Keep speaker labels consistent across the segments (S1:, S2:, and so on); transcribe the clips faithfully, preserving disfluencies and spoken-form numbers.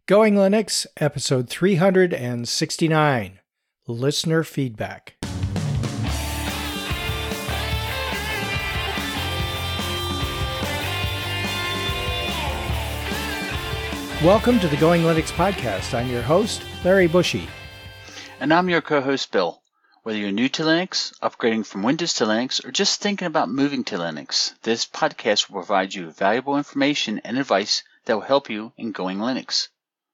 S1: Going Linux, episode three hundred sixty-nine, Listener Feedback. Welcome to the Going Linux podcast. I'm your host, Larry Bushy.
S2: And I'm your co-host, Bill. Whether you're new to Linux, upgrading from Windows to Linux, or just thinking about moving to Linux, this podcast will provide you with valuable information and advice that will help you in Going Linux.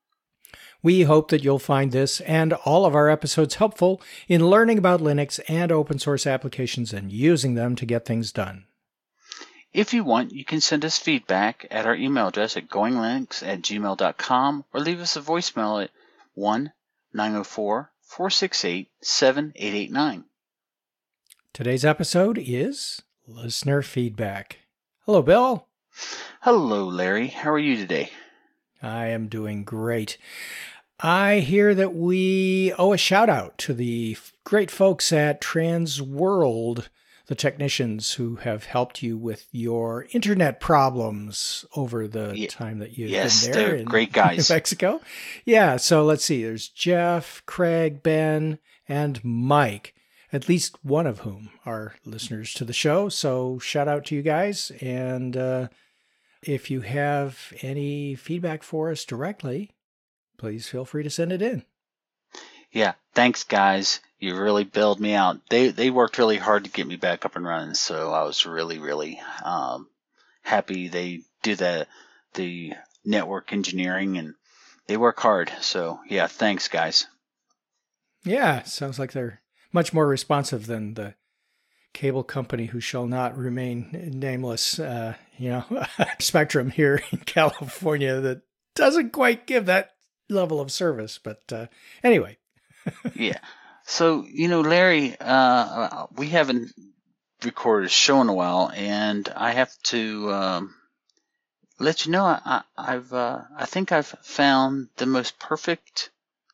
S1: We hope that you'll find this and all of our episodes helpful in learning about Linux and open source applications and using them to get things done.
S2: If you want, you can send us feedback at our email address at goinglinux at gmail dot com or leave us a voicemail at one nine zero four, four six eight, seven eight eight nine.
S1: Today's episode is Listener Feedback. Hello, Bill.
S2: Hello, Larry. How are you today?
S1: I am doing great. I hear that we owe a shout out to the great folks at Transworld, the technicians who have helped you with your internet problems over the yeah, time that you've
S2: yes,
S1: been there.
S2: They're
S1: in
S2: great guys.
S1: Mexico. Yeah, so let's see. There's Jeff, Craig, Ben, and Mike, at least one of whom are listeners to the show. So shout out to you guys. And uh, if you have any feedback for us directly, please feel free to send it in.
S2: Yeah, thanks, guys. You really bailed me out. They they worked really hard to get me back up and running, so I was really, really um, happy. They do the, the network engineering, and they work hard. So, yeah, thanks, guys.
S1: Yeah, sounds like they're much more responsive than the cable company who shall not remain nameless, uh, you know, Spectrum here in California that doesn't quite give that level of service. But uh, anyway.
S2: Yeah. So, you know, Larry, uh, we haven't recorded a show in a while, and I have to um, let you know I, I've uh, I think I've found the most perfect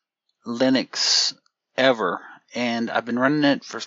S2: Linux ever, and I've been running it for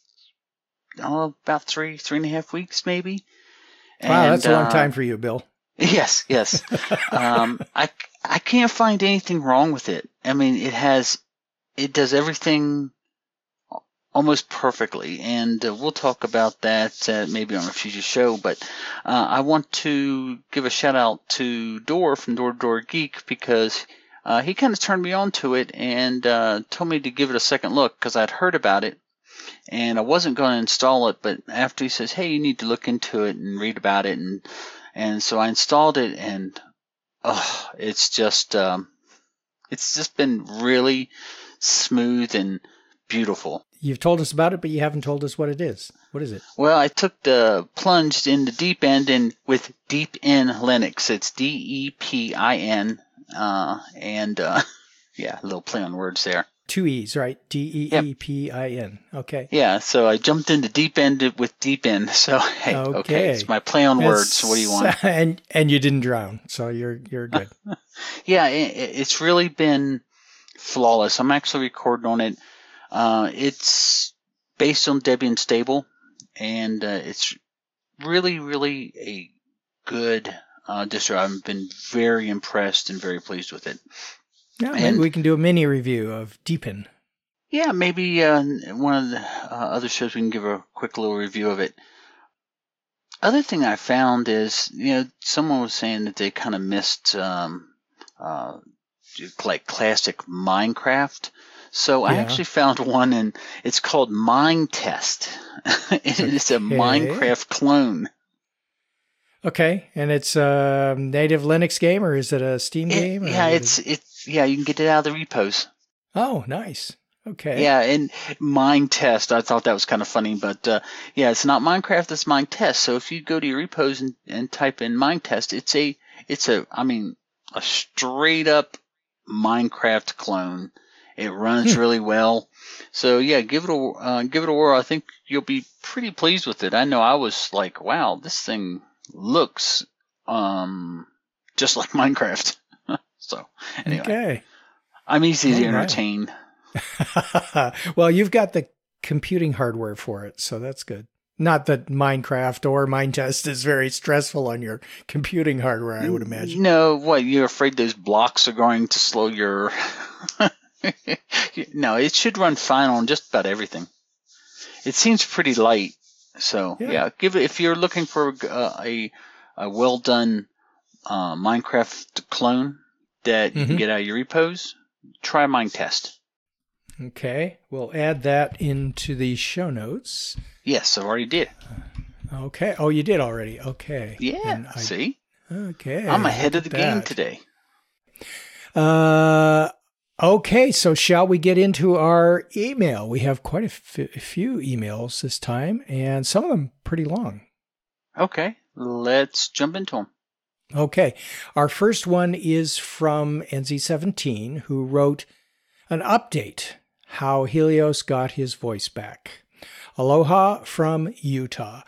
S2: oh, about three three and a half weeks, maybe.
S1: Wow,
S2: and,
S1: that's a long
S2: uh,
S1: time for you, Bill.
S2: Yes, yes. um, I I can't find anything wrong with it. I mean, it has. It does everything almost perfectly, and uh, we'll talk about that uh, maybe on a future show. But uh, I want to give a shout out to Door from Door to Door Geek because uh, he kind of turned me on to it and uh, told me to give it a second look because I'd heard about it and I wasn't going to install it. But after he says, "Hey, you need to look into it and read about it," and and so I installed it, and oh, it's just um, it's just been really smooth and beautiful.
S1: You've told us about it, but you haven't told us what it is. What is it?
S2: Well, I took the plunged in the deep end and with Deepin Linux. It's D E P I N, uh, and uh, yeah, a little play on words there.
S1: Two E's, right? D E E P I N. Okay.
S2: Yeah, so I jumped into deep end with Deepin. So hey, okay, okay it's my play on
S1: That's,
S2: words. So what do you want?
S1: And and you didn't drown, so you're you're good.
S2: Yeah, it, it's really been flawless. I'm actually recording on it. Uh, it's based on Debian Stable, and uh, it's really, really a good uh, distro. I've been very impressed and very pleased with it.
S1: Yeah, maybe
S2: and,
S1: we can do a mini review of Deepin.
S2: Yeah, maybe uh, one of the uh, other shows we can give a quick little review of it. Other thing I found is, you know, someone was saying that they kind of missed um, uh, like classic Minecraft. So I
S1: yeah.
S2: actually found one, and it's called Minetest. It's a
S1: okay.
S2: Minecraft clone.
S1: Okay, and it's a native Linux game, or is it a Steam
S2: it,
S1: game?
S2: Yeah, it's it's yeah. You can get it out of the repos.
S1: Oh, nice. Okay.
S2: Yeah, and Minetest. I thought that was kind of funny, but uh, yeah, it's not Minecraft. It's Minetest. So if you go to your repos and, and type in Minetest, it's a it's a I mean a straight up Minecraft clone. It runs hmm. really well. So yeah, give it a uh, give it a whirl. I think you'll be pretty pleased with it. I know I was like, wow, this thing looks um just like Minecraft. So anyway,
S1: okay.
S2: I'm easy to
S1: All
S2: entertain.
S1: Right. Well, you've got the computing hardware for it, so that's good. Not that Minecraft or Minetest is very stressful on your computing hardware, I would imagine.
S2: No, what, you're afraid those blocks are going to slow your... No, it should run fine on just about everything. It seems pretty light. So, yeah, yeah give it, if you're looking for uh, a, a well-done uh, Minecraft clone that you mm-hmm. can get out of your repos, try Minetest.
S1: Okay, we'll add that into the show notes.
S2: Yes, I already did.
S1: Okay. Oh, you did already. Okay.
S2: Yeah, I, see?
S1: Okay.
S2: I'm ahead of the that. game today.
S1: Uh, okay, so shall we get into our email? We have quite a, f- a few emails this time, and some of them pretty long.
S2: Okay, let's jump into them.
S1: Okay, our first one is from N Z seventeen, who wrote an update, how Helios got his voice back. Aloha from Utah.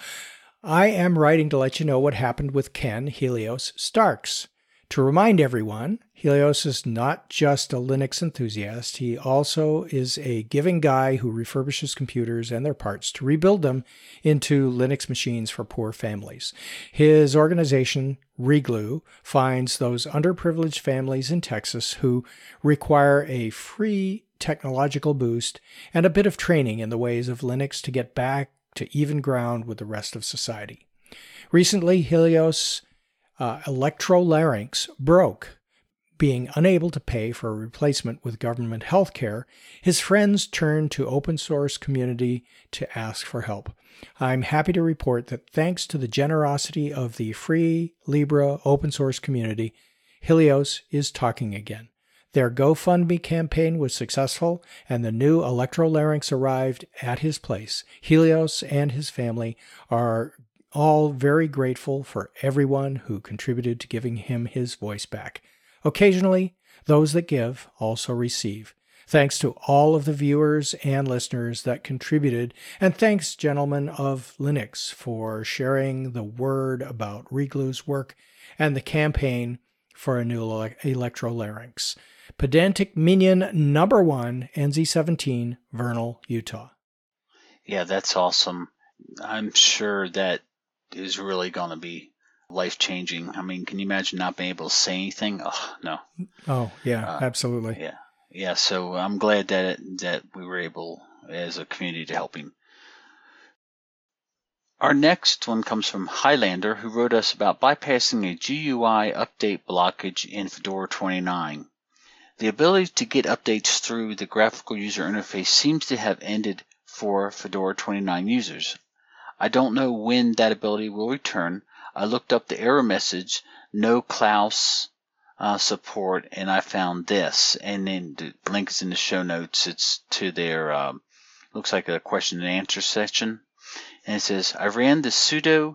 S1: I am writing to let you know what happened with Ken Helios Starks. To remind everyone, Helios is not just a Linux enthusiast. He also is a giving guy who refurbishes computers and their parts to rebuild them into Linux machines for poor families. His organization, Reglue, finds those underprivileged families in Texas who require a free technological boost and a bit of training in the ways of Linux to get back to even ground with the rest of society. Recently, Helios' uh, electrolarynx broke. Being unable to pay for a replacement with government health care, his friends turned to open source community to ask for help. I'm happy to report that thanks to the generosity of the free Libre open source community, Helios is talking again. Their GoFundMe campaign was successful, and the new electrolarynx arrived at his place. Helios and his family are all very grateful for everyone who contributed to giving him his voice back. Occasionally, those that give also receive. Thanks to all of the viewers and listeners that contributed, and thanks, gentlemen of Linux, for sharing the word about Reglue's work and the campaign for a new ele- electrolarynx. Pedantic Minion number one, N Z seventeen, Vernal, Utah.
S2: Yeah, that's awesome. I'm sure that is really going to be life-changing. I mean, can you imagine not being able to say anything? Oh, no.
S1: Oh, yeah, uh, absolutely.
S2: Yeah. Yeah, so I'm glad that it, that we were able, as a community, to help him. Our next one comes from Highlander, who wrote us about bypassing a G U I update blockage in Fedora twenty-nine. The ability to get updates through the graphical user interface seems to have ended for Fedora twenty-nine users. I don't know when that ability will return. I looked up the error message, no Klaus uh, support, and I found this. And then the link is in the show notes. It's to their, um, looks like a question and answer section. And it says, I ran the sudo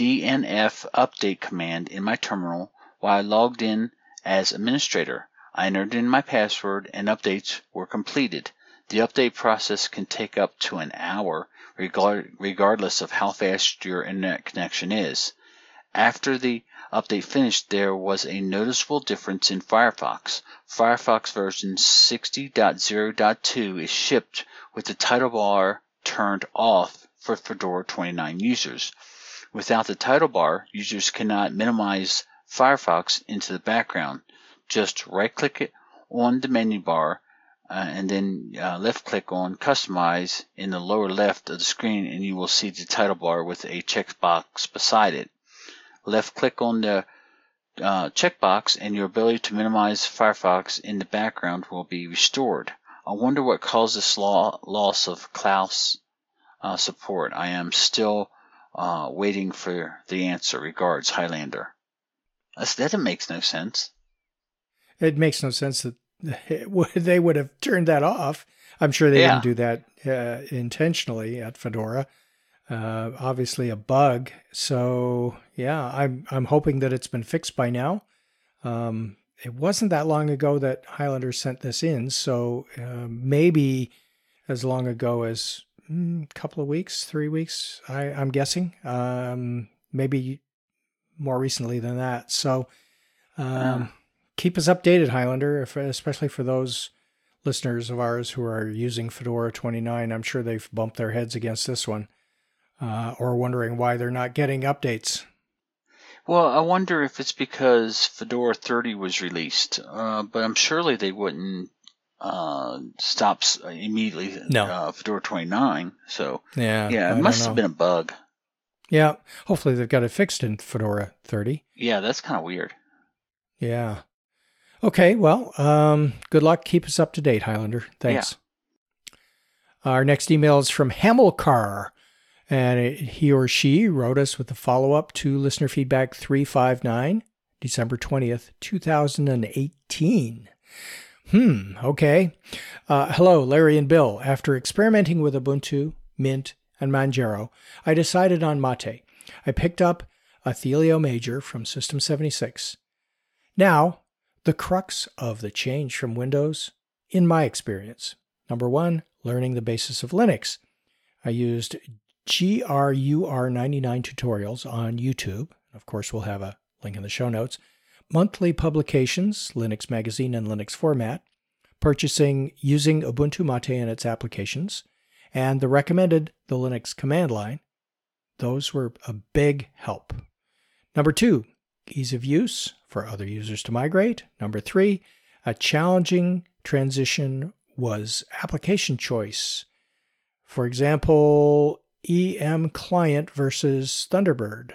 S2: dnf update command in my terminal while I logged in as administrator. I entered in my password and updates were completed. The update process can take up to an hour regard, regardless of how fast your internet connection is. After the update finished, there was a noticeable difference in Firefox. Firefox version sixty point zero point two is shipped with the title bar turned off for Fedora twenty-nine users. Without the title bar, users cannot minimize Firefox into the background. Just right-click it on the menu bar uh, and then uh, left-click on Customize in the lower left of the screen, and you will see the title bar with a checkbox beside it. Left-click on the uh, checkbox, and your ability to minimize Firefox in the background will be restored. I wonder what caused this law, loss of Klaus uh, support. I am still uh, waiting for the answer. Regards, Highlander. That's, that makes no sense.
S1: It makes no sense that they would have turned that off. I'm sure they yeah. didn't do that uh, intentionally at Fedora. Uh, obviously a bug. So yeah, I'm I'm hoping that it's been fixed by now. Um, it wasn't that long ago that Highlander sent this in, so uh, maybe as long ago as a mm, couple of weeks, three weeks, I, I'm guessing. Um, maybe more recently than that. So um, uh. keep us updated, Highlander, if, especially for those listeners of ours who are using Fedora twenty-nine. I'm sure they've bumped their heads against this one. uh, or wondering why they're not getting updates.
S2: Well, I wonder if it's because Fedora thirty was released, uh, but I'm surely they wouldn't uh, stop immediately
S1: no.
S2: uh, Fedora twenty-nine. So,
S1: yeah,
S2: yeah, it
S1: I
S2: must have been a bug.
S1: Yeah, hopefully they've got it fixed in Fedora thirty.
S2: Yeah, that's kind of weird.
S1: Yeah. Okay, well, um, good luck. Keep us up to date, Highlander. Thanks. Yeah. Our next email is from Hamilcar. And it, he or she wrote us with the follow-up to listener feedback three five nine, December twentieth, two thousand eighteen. Hmm, okay. Uh, hello, Larry and Bill. After experimenting with Ubuntu, Mint, and Manjaro, I decided on Mate. I picked up Athelio Major from System seventy-six. Now, the crux of the change from Windows, in my experience. Number one, learning the basis of Linux. I used G R U R ninety-nine tutorials on YouTube. Of course, we'll have a link in the show notes. Monthly publications, Linux Magazine and Linux Format. Purchasing using Ubuntu Mate and its applications. And the recommended, the Linux command line. Those were a big help. Number two, ease of use for other users to migrate. Number three, a challenging transition was application choice. For example, E M Client versus Thunderbird,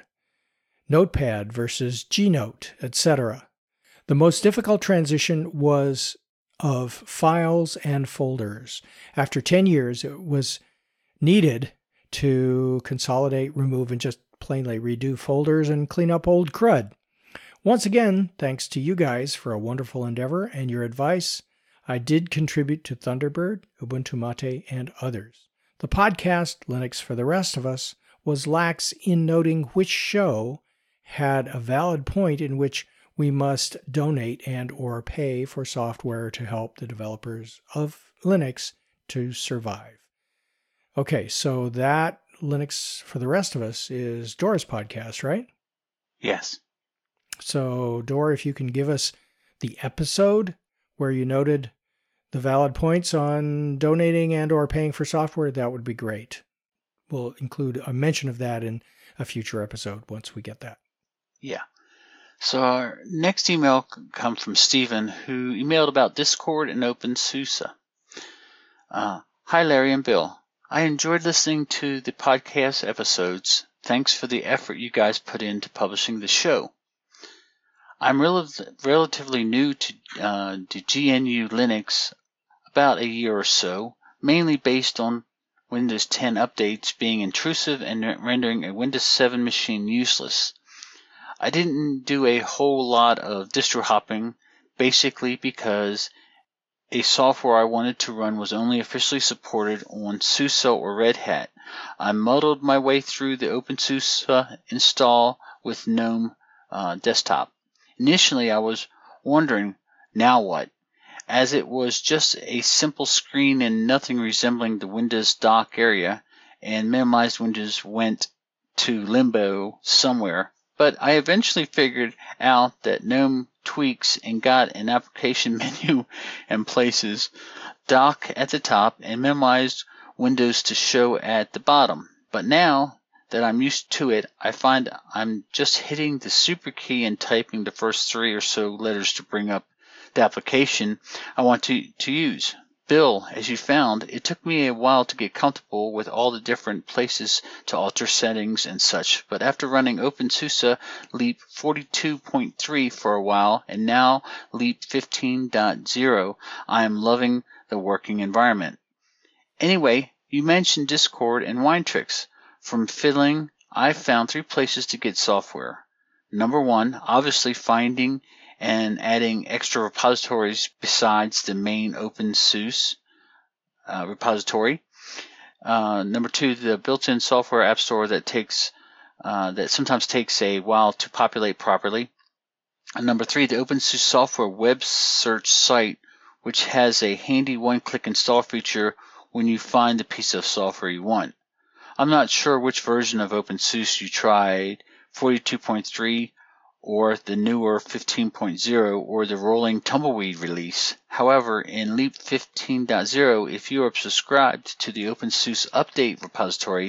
S1: Notepad versus Gnote, et cetera. The most difficult transition was of files and folders. After ten years, it was needed to consolidate, remove, and just plainly redo folders and clean up old crud. Once again, thanks to you guys for a wonderful endeavor and your advice. I did contribute to Thunderbird, Ubuntu Mate, and others. The podcast, Linux for the Rest of Us, was lax in noting which show had a valid point in which we must donate and or pay for software to help the developers of Linux to survive. Okay, so that Linux for the Rest of Us is Dora's podcast, right?
S2: Yes.
S1: So, Dora, if you can give us the episode where you noted the valid points on donating and or paying for software, that would be great. We'll include a mention of that in a future episode once we get that.
S2: Yeah. So our next email comes from Stephen, who emailed about Discord and OpenSUSE. Uh, Hi, Larry and Bill. I enjoyed listening to the podcast episodes. Thanks for the effort you guys put into publishing the show. I'm rel- relatively new to, uh, to G N U Linux, about a year or so, mainly based on Windows ten updates being intrusive and rendering a Windows seven machine useless. I didn't do a whole lot of distro hopping, basically because a software I wanted to run was only officially supported on SUSE or Red Hat. I muddled my way through the OpenSUSE install with GNOME uh, Desktop. Initially, I was wondering, now what? As it was just a simple screen and nothing resembling the Windows dock area, and minimized Windows went to limbo somewhere. But I eventually figured out that GNOME tweaks and got an application menu and places dock at the top and minimized Windows to show at the bottom. But now that I'm used to it, I find I'm just hitting the super key and typing the first three or so letters to bring up the application I want to, to use. Bill, as you found, it took me a while to get comfortable with all the different places to alter settings and such, but after running OpenSUSE Leap forty-two point three for a while and now Leap fifteen point oh, I am loving the working environment. Anyway, you mentioned Discord and Winetricks. From fiddling, I found three places to get software. Number one, obviously finding and adding extra repositories besides the main OpenSUSE uh, repository. Uh, number two, the built-in software app store that takes uh, that sometimes takes a while to populate properly. And number three, the OpenSUSE software web search site, which has a handy one-click install feature when you find the piece of software you want. I'm not sure which version of OpenSUSE you tried, forty-two point three or the newer fifteen point oh or the rolling tumbleweed release. However, in Leap fifteen point oh, if you are subscribed to the OpenSUSE update repository,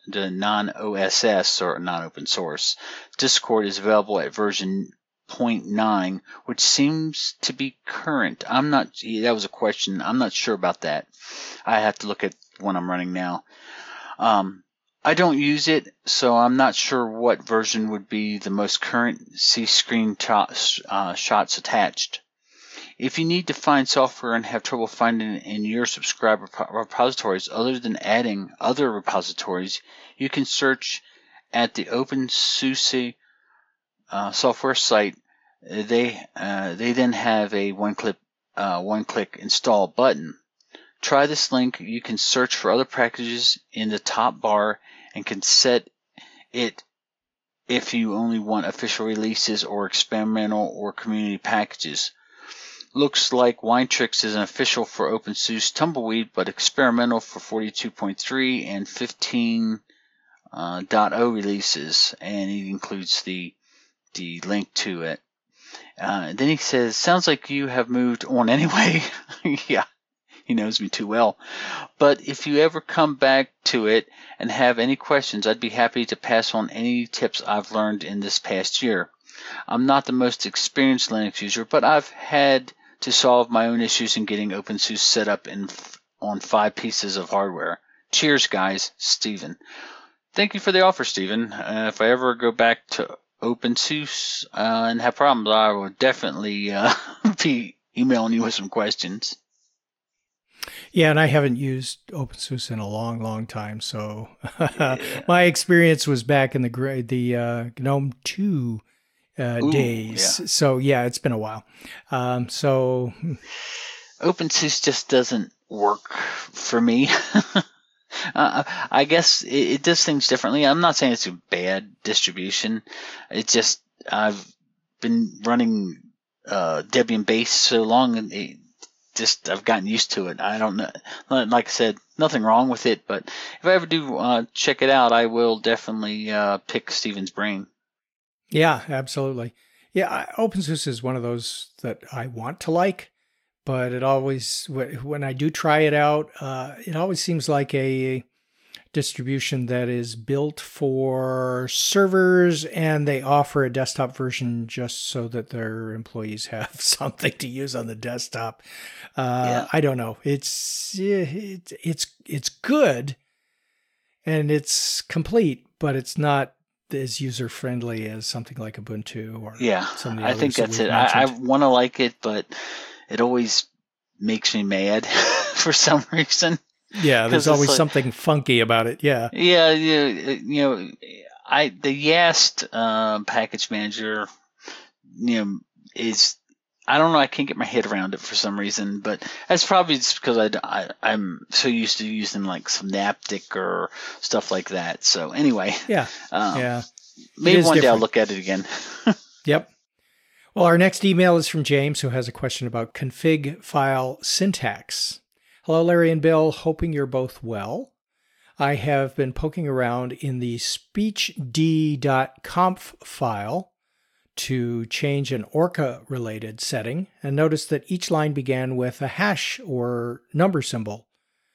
S2: the non-O S S or non-open source. Discord is available at version zero point nine, which seems to be current. I'm not, that was a question. I'm not sure about that. I have to look at one I'm running now. Um, I don't use it, so I'm not sure what version would be the most current. See screen uh, shots attached. If you need to find software and have trouble finding it in your subscriber repositories, other than adding other repositories, you can search at the OpenSUSE uh, software site. They uh, they then have a one-click uh, one-click install button. Try this link. You can search for other packages in the top bar and can set it if you only want official releases or experimental or community packages. Looks like Winetricks is an official for OpenSUSE Tumbleweed, but experimental for forty-two point three and fifteen point oh releases, and it includes the the link to it. Uh, then he says, sounds like you have moved on anyway. Yeah, he knows me too well. But if you ever come back to it and have any questions, I'd be happy to pass on any tips I've learned in this past year. I'm not the most experienced Linux user, but I've had to solve my own issues in getting OpenSUSE set up in, on five pieces of hardware. Cheers, guys. Stephen. Thank you for the offer, Stephen. Uh, if I ever go back to OpenSUSE uh, and have problems, I will definitely uh, be emailing you with some questions.
S1: Yeah, and I haven't used OpenSUSE in a long, long time. So yeah. My experience was back in the the uh, GNOME two uh, Ooh, days. Yeah. So yeah, it's been a while. Um, so
S2: OpenSUSE just doesn't work for me. Uh, I guess it, it does things differently. I'm not saying it's a bad distribution. It's just I've been running uh, Debian base so long, and it just I've gotten used to it. I don't know. Like I said, nothing wrong with it. But if I ever do uh, check it out, I will definitely uh, pick Stephen's brain.
S1: Yeah, absolutely. Yeah, OpenSUSE is one of those that I want to like. But it always, when I do try it out, uh, it always seems like a distribution that is built for servers, and they offer a desktop version just so that their employees have something to use on the desktop. Uh, yeah. I don't know. It's it's it's it's good, and it's complete, but it's not as user friendly as something like Ubuntu or
S2: yeah.
S1: Some of the
S2: I think that's it. I, I want to like it, but it always makes me mad for some reason.
S1: Yeah, there's always like, something funky about it. Yeah.
S2: Yeah, you, you know, I the Yast uh, package manager, you know, is I don't know. I can't get my head around it for some reason, but that's probably just because I, I I'm so used to using like Synaptic or stuff like that. So anyway,
S1: yeah,
S2: um,
S1: yeah,
S2: maybe one
S1: different.
S2: day I'll look at it again.
S1: Yep. Well, our next email is from James, who has a question about config file syntax. Hello, Larry and Bill. Hoping you're both well. I have been poking around in the speechd.conf file to change an Orca-related setting and noticed that each line began with a hash or number symbol.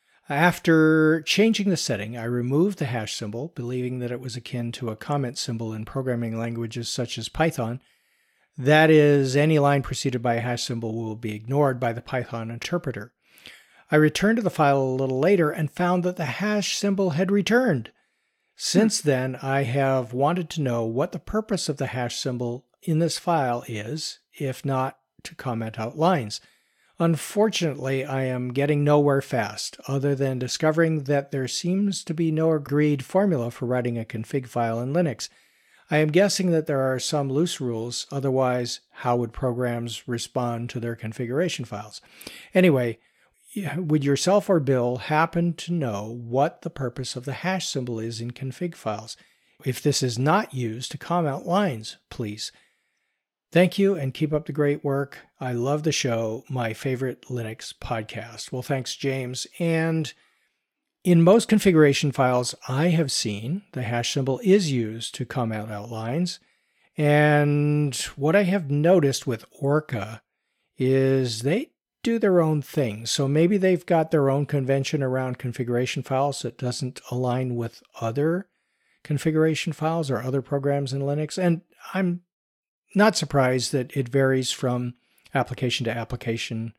S1: After changing the setting, I removed the hash symbol, believing that it was akin to a comment symbol in programming languages such as Python. That is, any line preceded by a hash symbol will be ignored by the Python interpreter. I returned to the file a little later and found that the hash symbol had returned. Since hmm. then, I have wanted to know what the purpose of the hash symbol in this file is, if not to comment out lines. Unfortunately, I am getting nowhere fast, other than discovering that there seems to be no agreed formula for writing a config file in Linux. I am guessing that there are some loose rules, otherwise how would programs respond to their configuration files? Anyway, would yourself or Bill happen to know what the purpose of the hash symbol is in config files? If this is not used to comment lines, please. Thank you and keep up the great work. I love the show, my favorite Linux podcast. Well, thanks, James. And in most configuration files I have seen, the hash symbol is used to comment out lines. And what I have noticed with Orca is they do their own thing. So maybe they've got their own convention around configuration files that doesn't align with other configuration files or other programs in Linux. And I'm not surprised that it varies from application to application,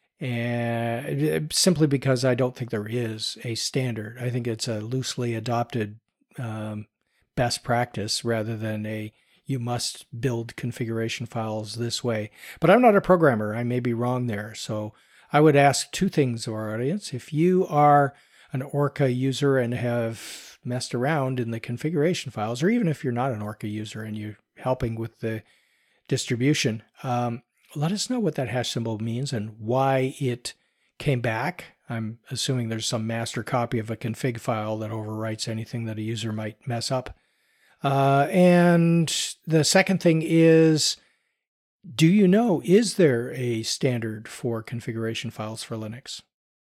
S1: and simply because I don't think there is a standard. I think it's a loosely adopted um, best practice rather than a you must build configuration files this way. But I'm not a programmer. I may be wrong there. So I would ask two things of our audience. If you are an Orca user and have messed around in the configuration files, or even if you're not an Orca user and you're helping with the distribution, um, let us know what that hash symbol means and why it came back. I'm assuming there's some master copy of a config file that overwrites anything that a user might mess up. Uh, and the second thing is, do you know, is there a standard for configuration files for Linux?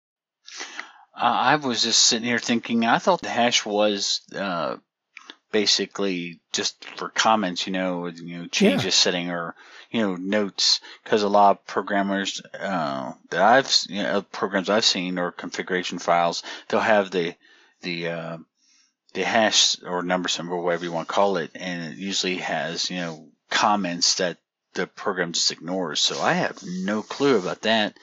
S2: Uh, I was just sitting here thinking, I thought the hash was uh, basically just for comments, you know, you know, change
S1: Yeah.
S2: a setting or, you know, notes, because a lot of programmers uh, that I've, you know, programs I've seen or configuration files, they'll have the, the, uh, the hash or number symbol, whatever you want to call it, and it usually has, you know, comments that the program just ignores. So I have no clue about that.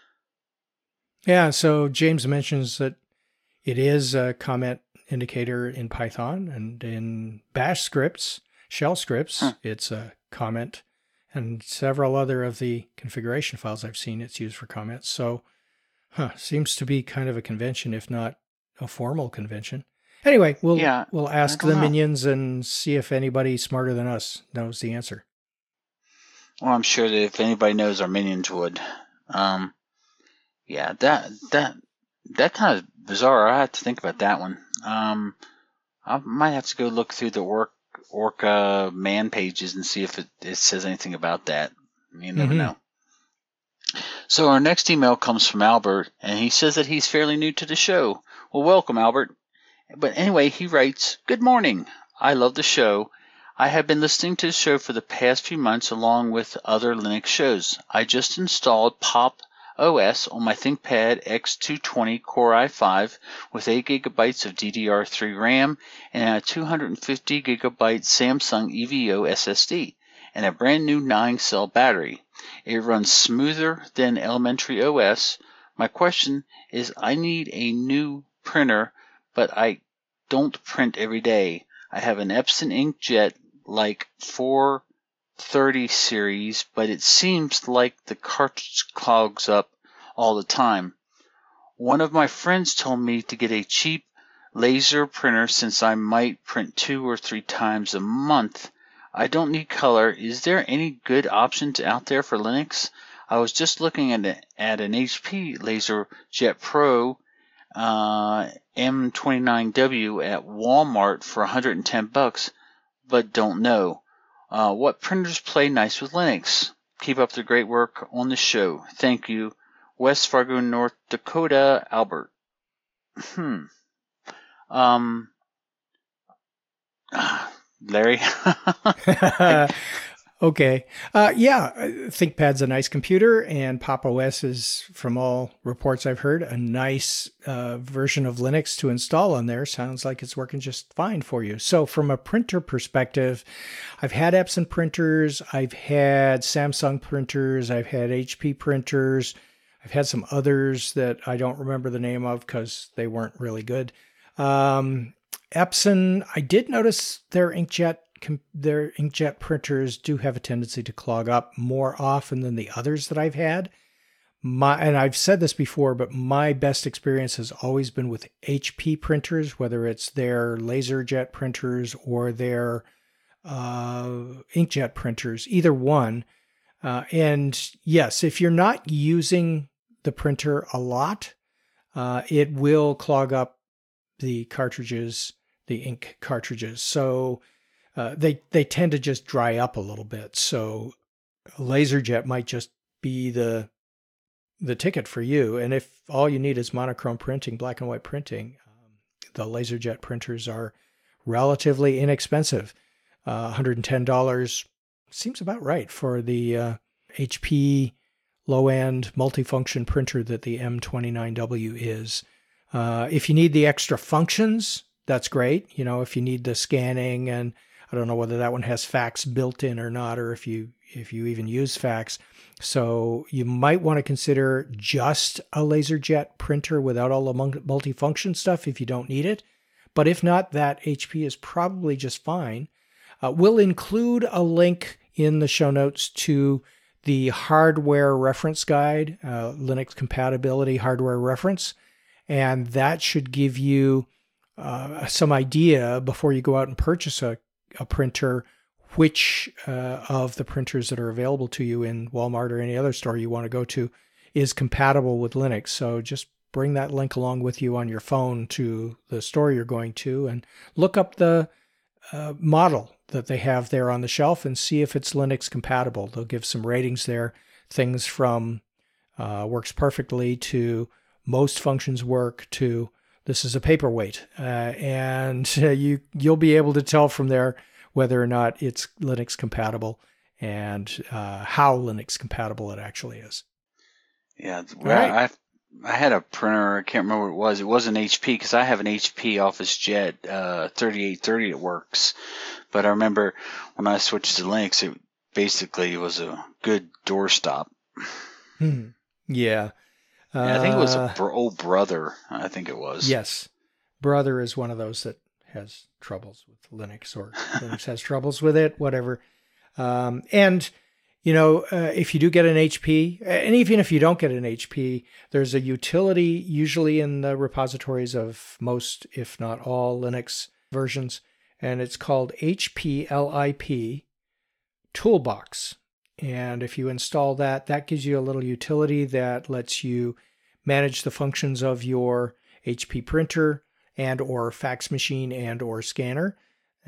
S1: Yeah, so James mentions that it is a comment indicator in Python, and in Bash scripts, shell scripts, huh. It's a comment, and several other of the configuration files I've seen, it's used for comments. So, huh, seems to be kind of a convention, if not a formal convention. Anyway, we'll
S2: yeah,
S1: we'll ask the know. minions and see if anybody smarter than us knows the answer.
S2: Well, I'm sure that if anybody knows, our minions would. Um, yeah, that that that kind of bizarre. I have to think about that one. Um, I might have to go look through the Orc, Orca man pages and see if it, it says anything about that. You never mm-hmm. know. So our next email comes from Albert, and he says that he's fairly new to the show. Well, welcome, Albert. But anyway, he writes, "Good morning. I love the show. I have been listening to the show for the past few months along with other Linux shows. I just installed Pop! O S on my ThinkPad X two twenty Core i five with eight gigabytes of D D R three RAM and a two hundred fifty gigabyte Samsung E V O S S D and a brand new nine cell battery. It runs smoother than elementary O S. My question is, I need a new printer, but I don't print every day. I have an Epson inkjet like four thirty series, but it seems like the cartridge clogs up all the time. One of my friends told me to get a cheap laser printer since I might print two or three times a month. I don't need color. Is there any good options out there for Linux? I was just looking at, a, at an H P LaserJet Pro uh, M twenty-nine W at Walmart for one hundred ten bucks, but don't know. Uh, what printers play nice with Linux? Keep up the great work on the show. Thank you. West Fargo, North Dakota, Albert." Hmm. Um. Larry?
S1: Okay. Uh, yeah, ThinkPad's a nice computer, and Pop! O S is, from all reports I've heard, a nice uh, version of Linux to install on there. Sounds like it's working just fine for you. So from a printer perspective, I've had Epson printers, I've had Samsung printers, I've had H P printers, I've had some others that I don't remember the name of because they weren't really good. Um, Epson, I did notice their inkjet their inkjet printers do have a tendency to clog up more often than the others that I've had. My, and I've said this before, but my best experience has always been with H P printers, whether it's their LaserJet printers or their uh, inkjet printers, either one. Uh, and yes, if you're not using the printer a lot, uh, it will clog up the cartridges, the ink cartridges. So Uh, they, they tend to just dry up a little bit. So LaserJet might just be the the ticket for you. And if all you need is monochrome printing, black and white printing, um, the LaserJet printers are relatively inexpensive. Uh, one hundred ten dollars seems about right for the uh, H P low-end multifunction printer that the M twenty-nine W is. Uh, if you need the extra functions, that's great. You know, if you need the scanning, and I don't know whether that one has fax built in or not, or if you if you even use fax. So you might want to consider just a LaserJet printer without all the multifunction stuff if you don't need it. But if not, that H P is probably just fine. Uh, we'll include a link in the show notes to the hardware reference guide, uh, Linux compatibility hardware reference, and that should give you uh, some idea before you go out and purchase a, a printer, which uh, of the printers that are available to you in Walmart or any other store you want to go to is compatible with Linux. So just bring that link along with you on your phone to the store you're going to and look up the uh, model that they have there on the shelf and see if it's Linux compatible. They'll give some ratings there, things from uh, works perfectly to most functions work to this is a paperweight. Uh, and uh, you, you'll be able to tell from there whether or not it's Linux compatible and uh, how Linux compatible it actually is.
S2: Yeah, well, right. I I had a printer. I can't remember what it was. It was an H P because I have an H P OfficeJet uh, thirty-eight thirty that works. But I remember when I switched to Linux, it basically was a good doorstop.
S1: Hmm. Yeah. Uh,
S2: yeah. I think it was a br- old Brother. I think it was.
S1: Yes. Brother is one of those that has troubles with Linux, or Linux has troubles with it, whatever. Um, and, you know, uh, if you do get an H P, and even if you don't get an H P, there's a utility usually in the repositories of most, if not all, Linux versions, and it's called H P L I P Toolbox. And if you install that, that gives you a little utility that lets you manage the functions of your H P printer and or fax machine and or scanner,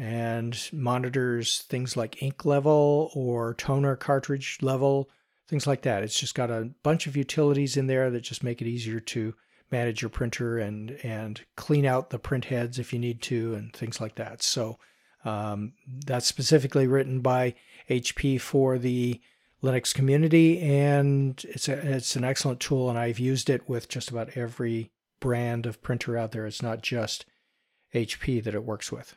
S1: and monitors things like ink level or toner cartridge level, things like that. It's just got a bunch of utilities in there that just make it easier to manage your printer and and clean out the print heads if you need to and things like that. So um, that's specifically written by H P for the Linux community, and it's a, it's an excellent tool, and I've used it with just about every brand of printer out there. It's not just H P that it works with.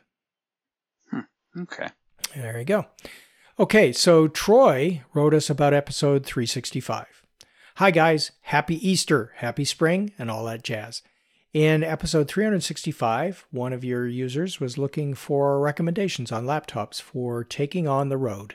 S2: Hmm. Okay.
S1: There you go. Okay, so Troy wrote us about episode three sixty-five. Hi guys, happy Easter, happy spring, and all that jazz. In episode three sixty-five, one of your users was looking for recommendations on laptops for taking on the road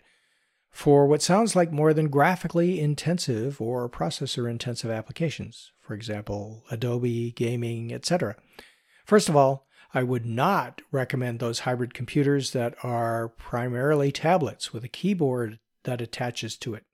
S1: for what sounds like more than graphically intensive or processor intensive applications, for example, Adobe, gaming, et cetera. First of all, I would not recommend those hybrid computers that are primarily tablets with a keyboard that attaches to it.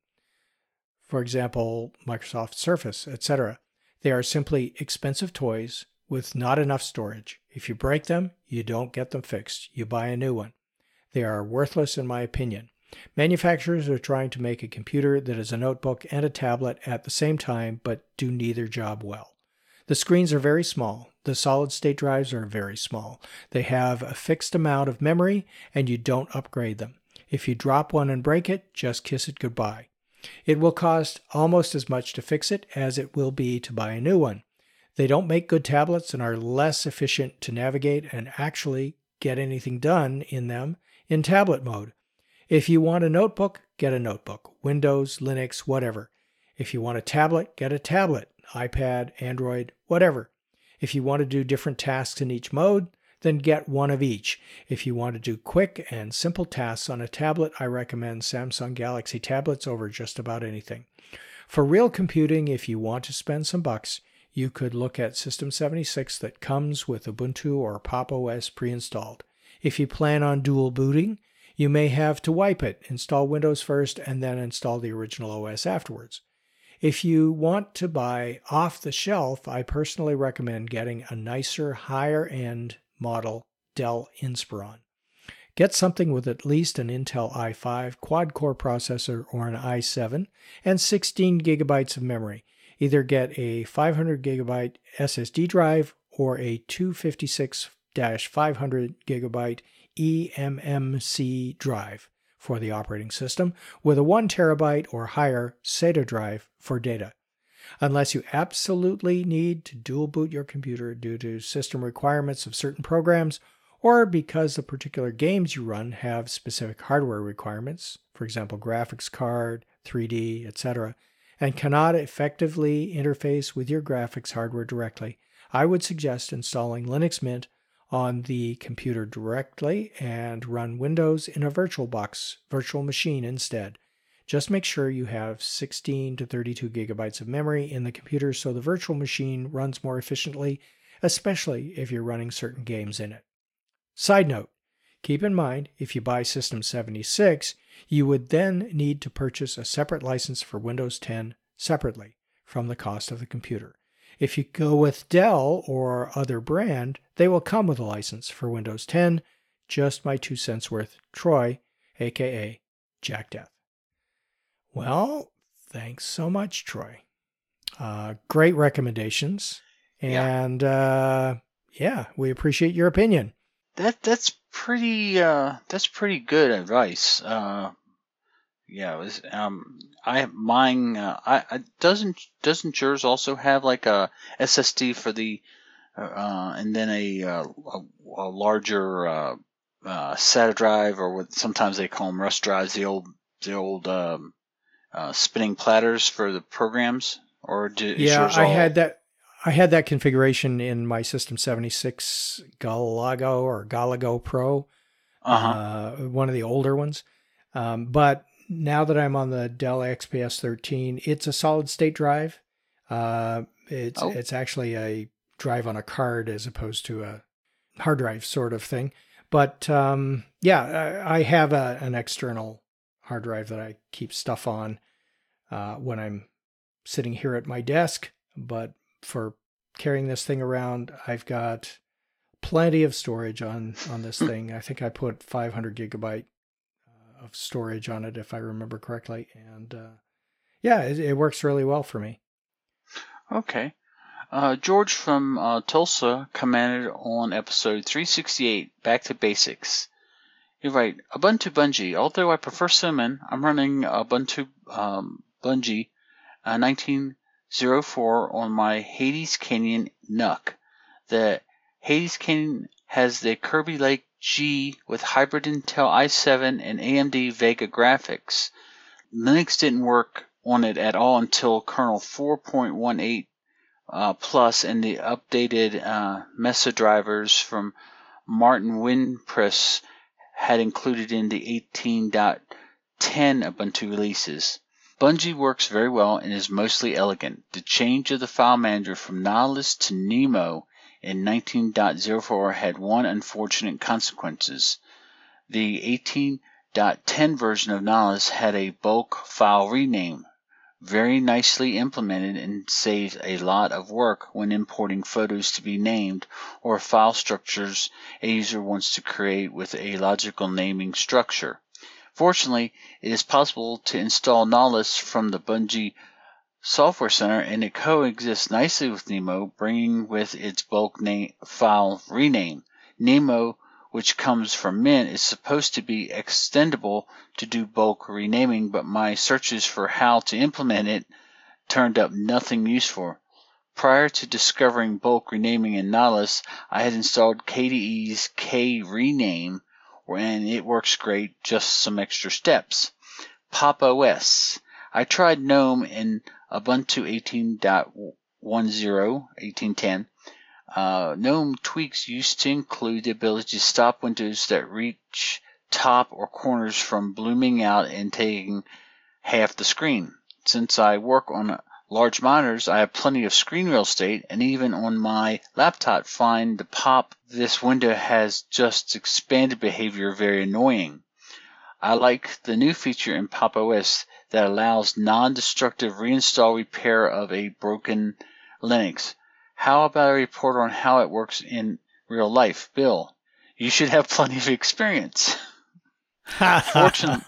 S1: For example, Microsoft Surface, et cetera. They are simply expensive toys with not enough storage. If you break them, you don't get them fixed. You buy a new one. They are worthless in my opinion. Manufacturers are trying to make a computer that is a notebook and a tablet at the same time, but do neither job well. The screens are very small. The solid-state drives are very small. They have a fixed amount of memory, and you don't upgrade them. If you drop one and break it, just kiss it goodbye. It will cost almost as much to fix it as it will be to buy a new one. They don't make good tablets and are less efficient to navigate and actually get anything done in them in tablet mode. If you want a notebook, get a notebook. Windows, Linux, whatever. If you want a tablet, get a tablet. iPad, Android, whatever. If you want to do different tasks in each mode, then get one of each. If you want to do quick and simple tasks on a tablet, I recommend Samsung Galaxy tablets over just about anything. For real computing, if you want to spend some bucks, you could look at System seventy-six that comes with Ubuntu or Pop! O S pre-installed. If you plan on dual booting, you may have to wipe it, install Windows first, and then install the original O S afterwards. If you want to buy off the shelf, I personally recommend getting a nicer, higher-end model Dell Inspiron. Get something with at least an Intel i five quad-core processor or an i seven and sixteen gigabytes of memory. Either get a five hundred gigabyte S S D drive or a two fifty-six to five hundred gigabyte eMMC drive for the operating system with a one terabyte or higher SATA drive for data. Unless you absolutely need to dual boot your computer due to system requirements of certain programs, or because the particular games you run have specific hardware requirements, for example graphics card, three D, et cetera, and cannot effectively interface with your graphics hardware directly, I would suggest installing Linux Mint on the computer directly and run Windows in a VirtualBox virtual machine instead. Just make sure you have sixteen to thirty-two gigabytes of memory in the computer so the virtual machine runs more efficiently, especially if you're running certain games in it. Side note, keep in mind if you buy System seventy-six, you would then need to purchase a separate license for Windows ten separately from the cost of the computer. If you go with Dell or other brand, they will come with a license for Windows ten. Just my two cents worth, Troy, aka Jack Death. Well, thanks so much, Troy. Uh, great recommendations. And yeah. Uh, yeah, we appreciate your opinion.
S2: That that's pretty uh, that's pretty good advice. Uh, yeah, it was, um, I mine. Uh, I, I doesn't doesn't yours also have like a S S D for the uh, and then a uh, a, a larger uh, uh, SATA drive, or what sometimes they call them rust drives, the old the old um, uh, spinning platters for the programs, or do, is
S1: yeah,
S2: yours
S1: I
S2: all...
S1: had that. I had that configuration in my System seventy-six Galago or Galago Pro,
S2: uh-huh.
S1: uh, one of the older ones. Um, but now that I'm on the Dell X P S thirteen, it's a solid state drive. Uh, it's oh. it's actually a drive on a card as opposed to a hard drive sort of thing. But um, yeah, I, I have a, an external hard drive that I keep stuff on uh, when I'm sitting here at my desk. But for carrying this thing around, I've got plenty of storage on, on this thing. I think I put five hundred gigabyte uh, of storage on it, if I remember correctly. And uh, yeah, it, it works really well for me.
S2: Okay. Uh, George from uh, Tulsa commented on episode three sixty-eight, Back to Basics. You're right. Ubuntu Bungee. Although I prefer Cinnamon, I'm running Ubuntu um, Bungee uh, nineteen oh four on my Hades Canyon N U C. The Hades Canyon has the Kirby Lake G with hybrid Intel i seven and A M D Vega graphics. Linux didn't work on it at all until kernel four point eighteen uh, plus and the updated uh, Mesa drivers from Martin Wimpress had included in the eighteen point ten Ubuntu releases. Bungee works very well and is mostly elegant. The change of the file manager from Nihilus to Nemo in nineteen point oh four had one unfortunate consequences. The eighteen point ten version of Nihilus had a bulk file rename, very nicely implemented and saves a lot of work when importing photos to be named or file structures a user wants to create with a logical naming structure. Fortunately, it is possible to install Nihilus from the Bungee Software Center, and it coexists nicely with Nemo, bringing with its bulk name file rename. Nemo, which comes from Mint, is supposed to be extendable to do bulk renaming, but my searches for how to implement it turned up nothing useful. Prior to discovering bulk renaming in Nihilus, I had installed K D E's K-Rename, and it works great, just some extra steps. Pop! O S. I tried GNOME in Ubuntu eighteen point ten, eighteen ten. Uh, GNOME tweaks used to include the ability to stop windows that reach top or corners from blooming out and taking half the screen. Since I work on large monitors, I have plenty of screen real estate, and even on my laptop find the pop this window has just expanded behavior very annoying. I like the new feature in Pop! O S that allows non-destructive reinstall repair of a broken Linux. How about a report on how it works in real life? Bill, you should have plenty of experience. Fortunately,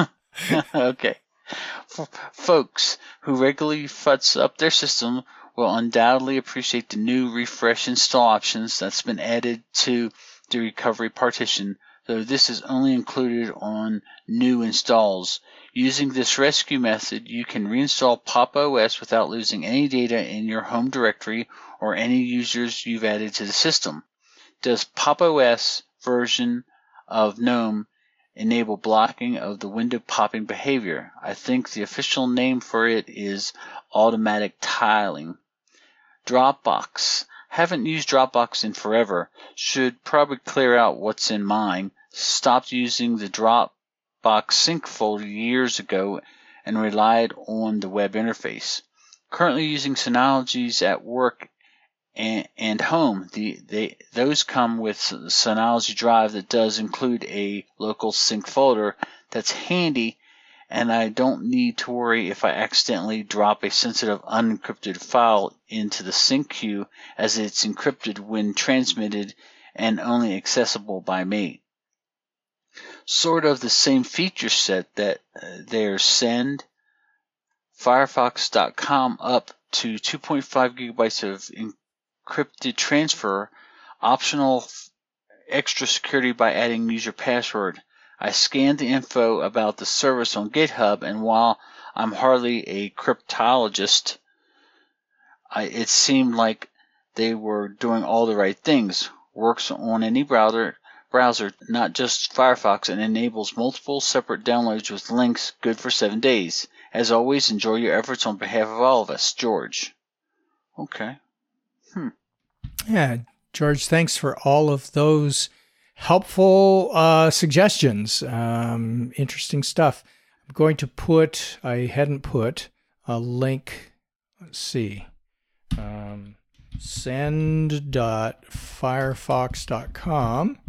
S2: okay. For folks who regularly futz up their system will undoubtedly appreciate the new refresh install options that's been added to the recovery partition. though this is only included on new installs. Using this rescue method, you can reinstall Pop! O S without losing any data in your home directory or any users you've added to the system. Does Pop! O S version of GNOME enable blocking of the window popping behavior? I think the official name for it is automatic tiling. Dropbox. Haven't used Dropbox in forever. Should probably clear out what's in mine. Stopped using the Dropbox sync folder years ago and relied on the web interface. Currently using Synologies at work and, and home. The, they, those come with Synology Drive that does include a local sync folder that's handy, and I don't need to worry if I accidentally drop a sensitive unencrypted file into the sync queue, as it's encrypted when transmitted and only accessible by me. Sort of the same feature set that uh, there's Send, Firefox dot com up to two point five gigabytes of encrypted transfer, optional extra security by adding user password. I scanned the info about the service on GitHub, and while I'm hardly a cryptologist, I, it seemed like they were doing all the right things. Works on any browser, browser, not just Firefox, and enables multiple separate downloads with links, good for seven days. As always, enjoy your efforts on behalf of all of us. George. Okay. Hmm.
S1: Yeah, George, thanks for all of those helpful uh, suggestions. Um, interesting stuff. I'm going to put, I hadn't put a link, let's see, um, send dot firefox dot com.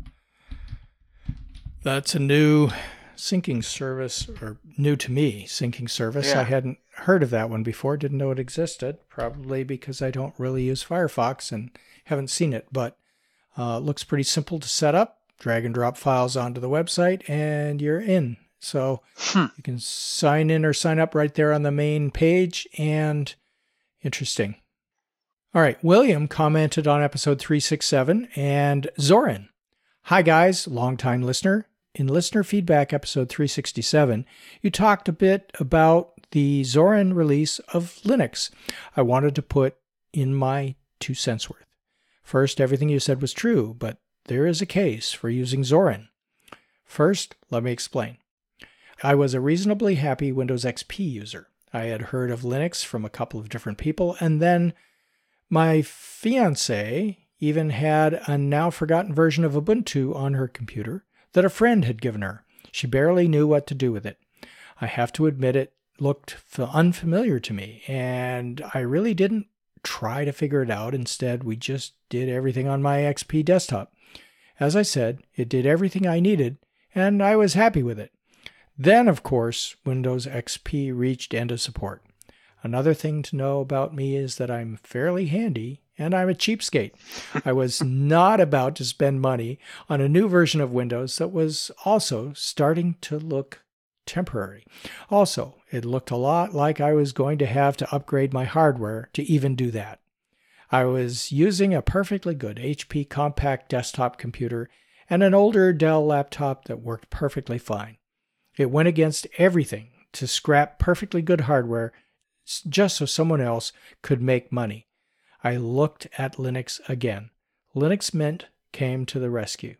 S1: That's a new syncing service, or new to me syncing service.
S2: Yeah.
S1: I hadn't heard of that one before, didn't know it existed, probably because I don't really use Firefox and haven't seen it, but uh, it looks pretty simple to set up. Drag and drop files onto the website and you're in. So
S2: Hmm.
S1: you can sign in or sign up right there on the main page, and interesting. All right, William commented on episode three sixty-seven, and Zorin. Hi guys, longtime listener. In listener feedback episode three sixty-seven, you talked a bit about the Zorin release of Linux. I wanted to put in my two cents worth. First, everything you said was true, but there is a case for using Zorin. First, let me explain. I was a reasonably happy Windows X P user. I had heard of Linux from a couple of different people, and then my fiancée even had a now forgotten version of Ubuntu on her computer that a friend had given her. She barely knew what to do with it. I have to admit it looked unfamiliar to me, and I really didn't try to figure it out. Instead, we just did everything on my X P desktop. As I said, it did everything I needed, and I was happy with it. Then, of course, Windows X P reached end of support. Another thing to know about me is that I'm fairly handy, and I'm a cheapskate. I was not about to spend money on a new version of Windows that was also starting to look temporary. Also, it looked a lot like I was going to have to upgrade my hardware to even do that. I was using a perfectly good H P compact desktop computer and an older Dell laptop that worked perfectly fine. It went against everything to scrap perfectly good hardware just so someone else could make money. I looked at Linux again. Linux Mint came to the rescue.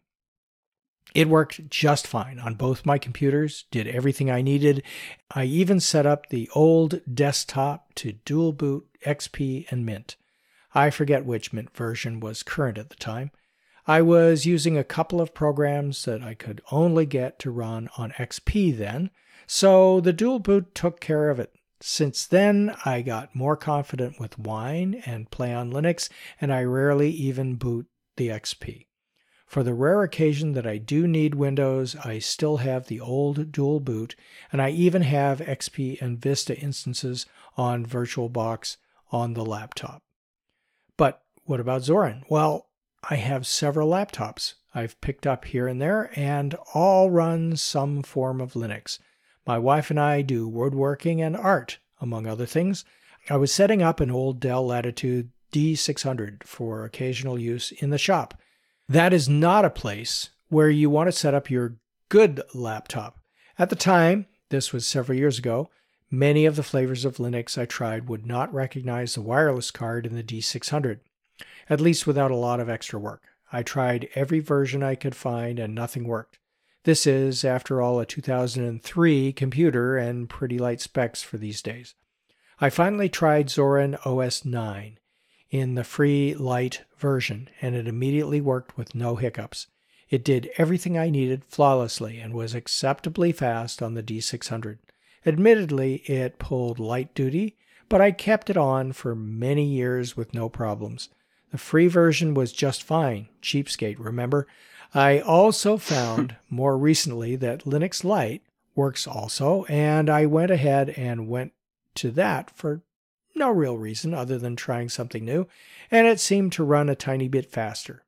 S1: It worked just fine on both my computers, did everything I needed. I even set up the old desktop to dual boot X P and Mint. I forget which Mint version was current at the time. I was using a couple of programs that I could only get to run on X P then, so the dual boot took care of it. Since then, I got more confident with Wine and play on Linux, and I rarely even boot the X P. For the rare occasion that I do need Windows, I still have the old dual boot, and I even have X P and Vista instances on VirtualBox on the laptop. But what about Zorin? Well, I have several laptops I've picked up here and there, and all run some form of Linux. My wife and I do woodworking and art, among other things. I was setting up an old Dell Latitude D six hundred for occasional use in the shop. That is not a place where you want to set up your good laptop. At the time, this was several years ago, many of the flavors of Linux I tried would not recognize the wireless card in the D six hundred, at least without a lot of extra work. I tried every version I could find and nothing worked. This is, after all, a two thousand three computer and pretty light specs for these days. I finally tried Zorin O S nine in the free light version, and it immediately worked with no hiccups. It did everything I needed flawlessly and was acceptably fast on the D six hundred. Admittedly, it pulled light duty, but I kept it on for many years with no problems. The free version was just fine. Cheapskate, remember? I also found more recently that Linux Lite works also, and I went ahead and went to that for no real reason other than trying something new, and it seemed to run a tiny bit faster.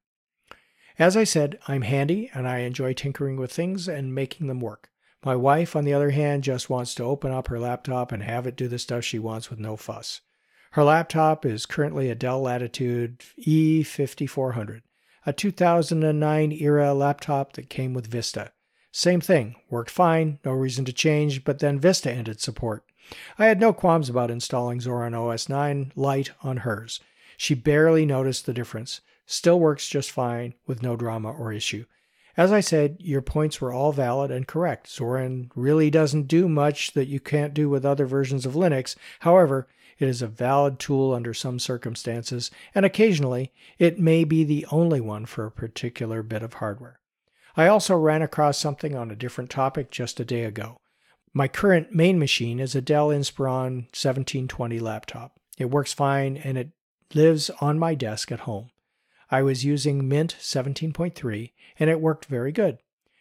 S1: As I said, I'm handy and I enjoy tinkering with things and making them work. My wife, on the other hand, just wants to open up her laptop and have it do the stuff she wants with no fuss. Her laptop is currently a Dell Latitude E fifty-four hundred, a two thousand nine era laptop that came with Vista. Same thing, worked fine, no reason to change, but then Vista ended support. I had no qualms about installing Zorin O S nine Lite on hers. She barely noticed the difference. Still works just fine with no drama or issue. As I said, your points were all valid and correct. Zorin really doesn't do much that you can't do with other versions of Linux. However, it is a valid tool under some circumstances, and occasionally it may be the only one for a particular bit of hardware. I also ran across something on a different topic just a day ago. My current main machine is a Dell Inspiron seventeen twenty laptop. It works fine and it lives on my desk at home. I was using Mint seventeen point three and it worked very good.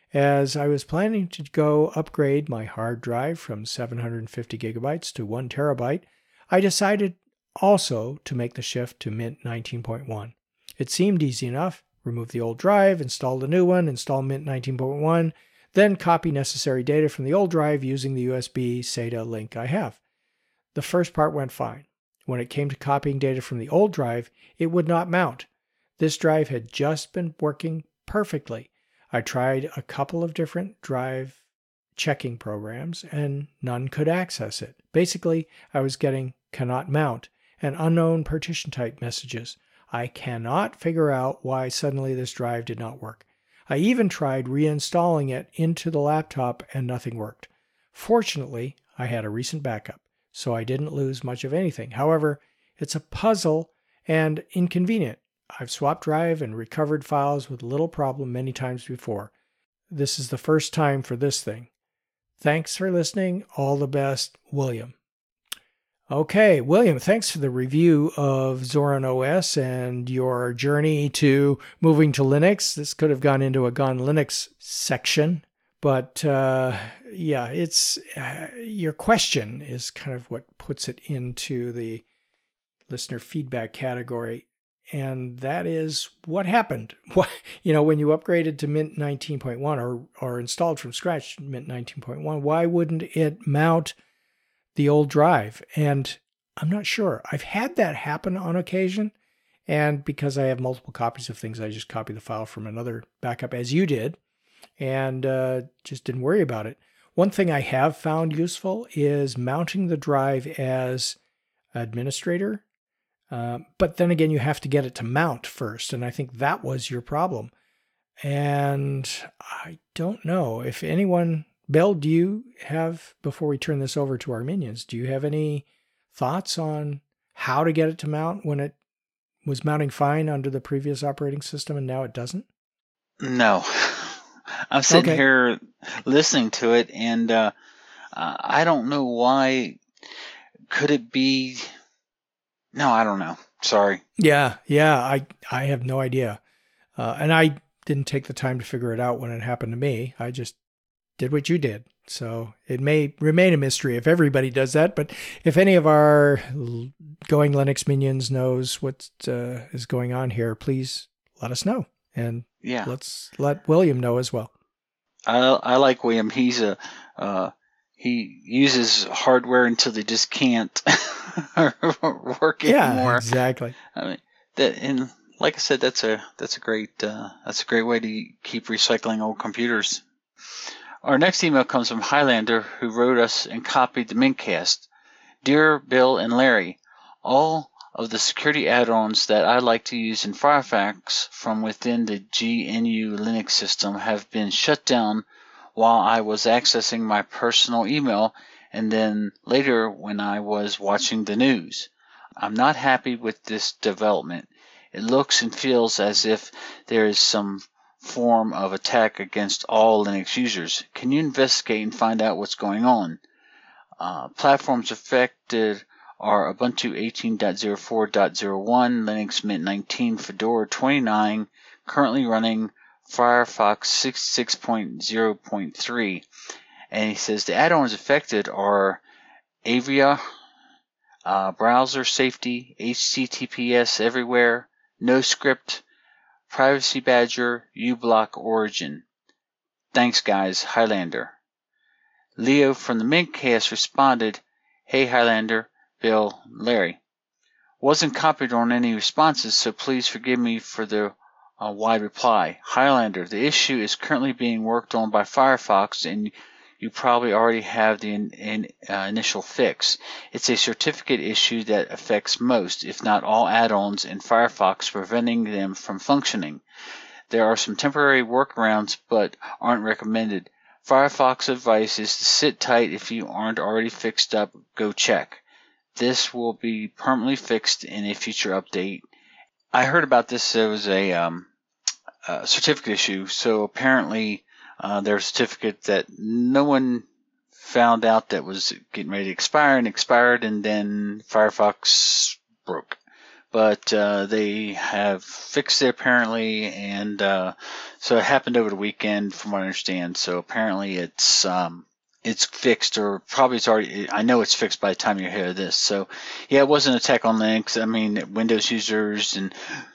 S1: As I was planning to go upgrade my hard drive from seven hundred fifty gigabytes to one terabyte, I decided also to make the shift to Mint nineteen point one. It seemed easy enough. Remove the old drive, install the new one, install Mint nineteen point one, then copy necessary data from the old drive using the U S B SATA link I have. The first part went fine. When it came to copying data from the old drive, it would not mount. This drive had just been working perfectly. I tried a couple of different drive checking programs and none could access it. Basically, I was getting cannot mount and unknown partition type messages. I cannot figure out why suddenly this drive did not work. I even tried reinstalling it into the laptop and nothing worked. Fortunately, I had a recent backup, so I didn't lose much of anything. However, it's a puzzle and inconvenient. I've swapped drive and recovered files with little problem many times before. This is the first time for this thing. Thanks for listening. All the best, William. Okay, William, thanks for the review of Zorin O S and your journey to moving to Linux. This could have gone into a Gone Linux section, but uh, yeah, it's uh, your question is kind of what puts it into the listener feedback category. And that is what happened. What, you know, when you upgraded to Mint nineteen point one or, or installed from scratch Mint nineteen point one, why wouldn't it mount the old drive? And I'm not sure. I've had that happen on occasion. And because I have multiple copies of things, I just copy the file from another backup as you did and uh, just didn't worry about it. One thing I have found useful is mounting the drive as administrator. Uh, but then again, you have to get it to mount first. And I think that was your problem. And I don't know if anyone, Bill, do you have, before we turn this over to our minions, do you have any thoughts on how to get it to mount when it was mounting fine under the previous operating system and now it doesn't?
S2: No. I'm sitting
S1: Okay.
S2: here listening to it and uh, uh, I don't know why. Could it be... No, I don't know. Sorry.
S1: Yeah, yeah, I I have no idea. Uh, and I didn't take the time to figure it out when it happened to me. I just did what you did. So it may remain a mystery if everybody does that. But if any of our Going Linux minions knows what uh, is going on here, please let us know. And
S2: Yeah.
S1: let's let William know as well.
S2: I I like William. He's a uh, he uses hardware until they just can't work
S1: Yeah,
S2: anymore.
S1: exactly.
S2: I mean, that and like I said, that's a that's a great uh, that's a great way to keep recycling old computers. Our next email comes from Highlander, who wrote us and copied the Mintcast. Dear Bill and Larry, all of the security add-ons that I like to use in Firefox from within the G N U Linux system have been shut down while I was accessing my personal email and then later when I was watching the news. I'm not happy with this development. It looks and feels as if there is some form of attack against all Linux users. Can you investigate and find out what's going on? Uh, platforms affected are Ubuntu eighteen point oh four point oh one, Linux Mint nineteen, Fedora twenty-nine, currently running Firefox sixty-six point oh point three. And he says the add-ons affected are Avria, uh, Browser Safety, H T T P S Everywhere, NoScript, Privacy Badger, uBlock Origin. Thanks, guys. Highlander. Leo from the Mintcast responded, Hey, Highlander, Bill, Larry. Wasn't copied on any responses, so please forgive me for the uh, wide reply. Highlander, the issue is currently being worked on by Firefox, and you probably already have the in, in, uh, initial fix. It's a certificate issue that affects most, if not all, add-ons in Firefox, preventing them from functioning. There are some temporary workarounds, but aren't recommended. Firefox advice is to sit tight. If you aren't already fixed up, go check. This will be permanently fixed in a future update. I heard about this. There was a, um, a certificate issue, so apparently Uh, their certificate that no one found out that was getting ready to expire and expired, and then Firefox broke. But uh, they have fixed it apparently, and uh, so it happened over the weekend, from what I understand. So apparently it's um, it's fixed, or probably it's already. I know it's fixed by the time you hear this. So yeah, it wasn't an attack on Linux. I mean, Windows users and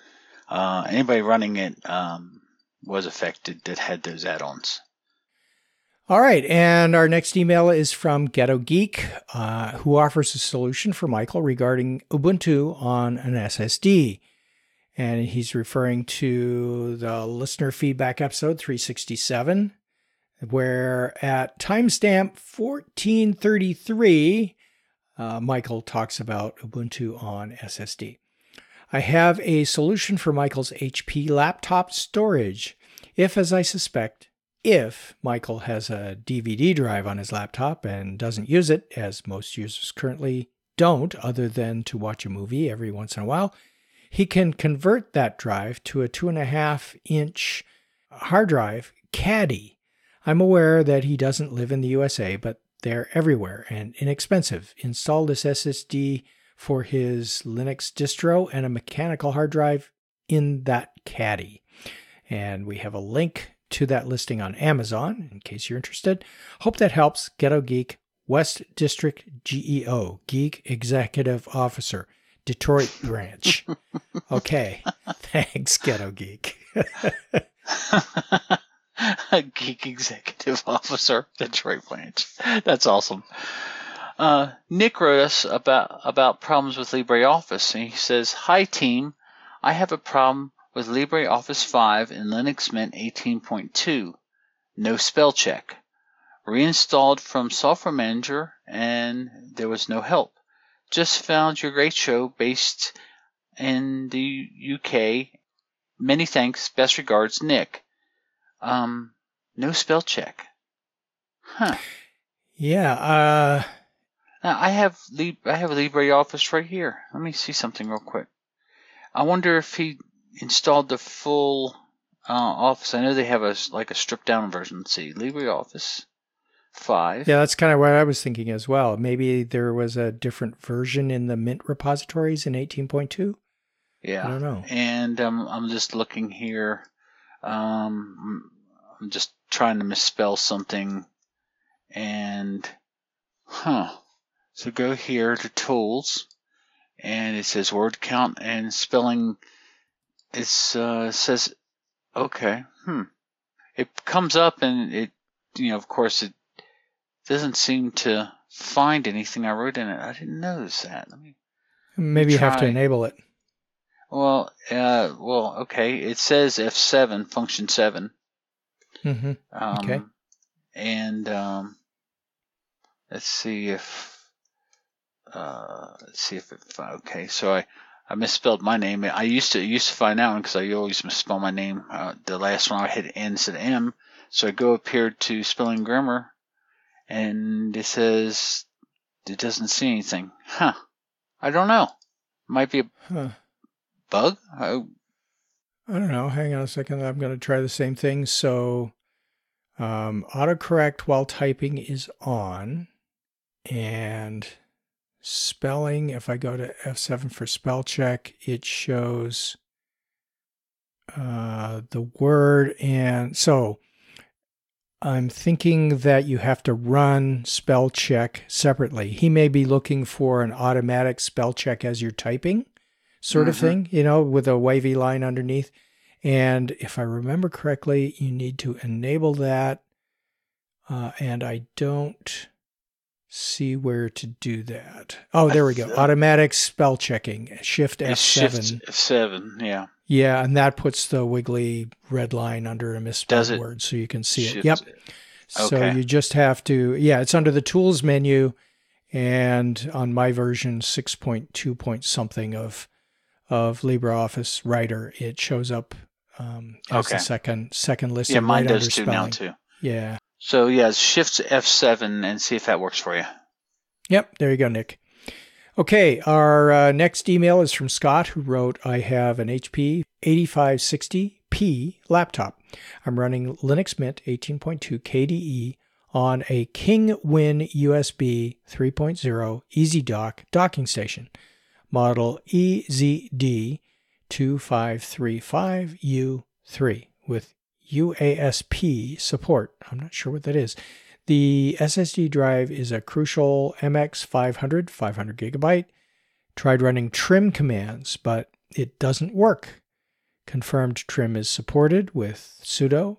S2: uh, anybody running it Um, was affected that had those add-ons.
S1: All right, and our next email is from Ghetto Geek, uh, who offers a solution for Michael regarding Ubuntu on an S S D. And he's referring to the listener feedback episode three sixty-seven, where at timestamp fourteen thirty-three, uh, Michael talks about Ubuntu on S S D. I have a solution for Michael's H P laptop storage. If, as I suspect, if Michael has a D V D drive on his laptop and doesn't use it, as most users currently don't, other than to watch a movie every once in a while, he can convert that drive to a two and a half inch hard drive caddy. I'm aware that he doesn't live in the U S A, but they're everywhere and inexpensive. Install this S S D for his Linux distro and a mechanical hard drive in that caddy. And we have a link to that listing on Amazon, in case you're interested. Hope that helps. Ghetto Geek, West District G E O, Geek Executive Officer, Detroit Branch. Okay. Thanks, Ghetto Geek.
S2: Geek Executive Officer, Detroit Branch. That's awesome. Uh, Nick wrote us about, about problems with LibreOffice, and he says, Hi, team. I have a problem with LibreOffice five in Linux Mint eighteen point two. No spell check. Reinstalled from Software Manager, and there was no help. Just found your great show based in the U K. Many thanks. Best regards, Nick. Um, no spell check. Huh.
S1: Yeah, uh...
S2: Now, I have Lib- I have LibreOffice right here. Let me see something real quick. I wonder if he installed the full uh, Office. I know they have a like a stripped down version. Let's see, LibreOffice five.
S1: Yeah, that's kind of what I was thinking as well. Maybe there was a different version in the Mint repositories in eighteen point two.
S2: Yeah,
S1: I don't know.
S2: And um, I'm just looking here. Um, I'm just trying to misspell something, and huh. So go here to Tools, and it says word count and spelling. It's uh, says, okay, hmm. It comes up and it, you know, of course, it doesn't seem to find anything I wrote in it. I didn't notice that. Let me
S1: Maybe you
S2: try.
S1: have to enable it.
S2: Well, uh, well, okay. It says F seven, function seven.
S1: Mm-hmm.
S2: Um,
S1: Okay.
S2: And um, let's see if uh, let's see if it. Okay, so I, I misspelled my name. I used to used to find out because I always misspell my name. Uh, the last one I hit N instead of M, so I go up here to spelling grammar, and it says it doesn't see anything. Huh? I don't know. Might be a
S1: Huh.
S2: bug. I,
S1: I don't know. Hang on a second. I'm going to try the same thing. So um, autocorrect while typing is on. And spelling, if I go to F seven for spell check, it shows uh, the word. And so I'm thinking that you have to run spell check separately. He may be looking for an automatic spell check as you're typing, sort of
S2: mm-hmm.
S1: thing, you know, with a wavy line underneath. And if I remember correctly, you need to enable that. Uh, and I don't see where to do that. Oh, there we go. Automatic spell checking. Shift F seven.
S2: Shift F seven, yeah.
S1: Yeah, and that puts the wiggly red line under a misspelled word so you can see
S2: Shift
S1: it. Yep.
S2: it.
S1: So
S2: Okay.
S1: you just have to, yeah, it's under the tools menu, and on my version six point two point something of of LibreOffice Writer, it shows up um, as
S2: Okay.
S1: the second second listing.
S2: Yeah, mine
S1: right
S2: does
S1: under
S2: too
S1: spelling.
S2: now too.
S1: Yeah.
S2: So yeah, shift F seven and see if that works for you.
S1: Yep, there you go, Nick. Okay, our uh, next email is from Scott, who wrote, I have an H P eighty-five sixty P laptop. I'm running Linux Mint eighteen point two K D E on a Kingwin U S B three point oh EasyDock docking station, model E Z D two five three five U three with U A S P support. I'm not sure what that is. The S S D drive is a Crucial M X five hundred, five hundred gigabyte. Tried running trim commands, but it doesn't work. Confirmed trim is supported with sudo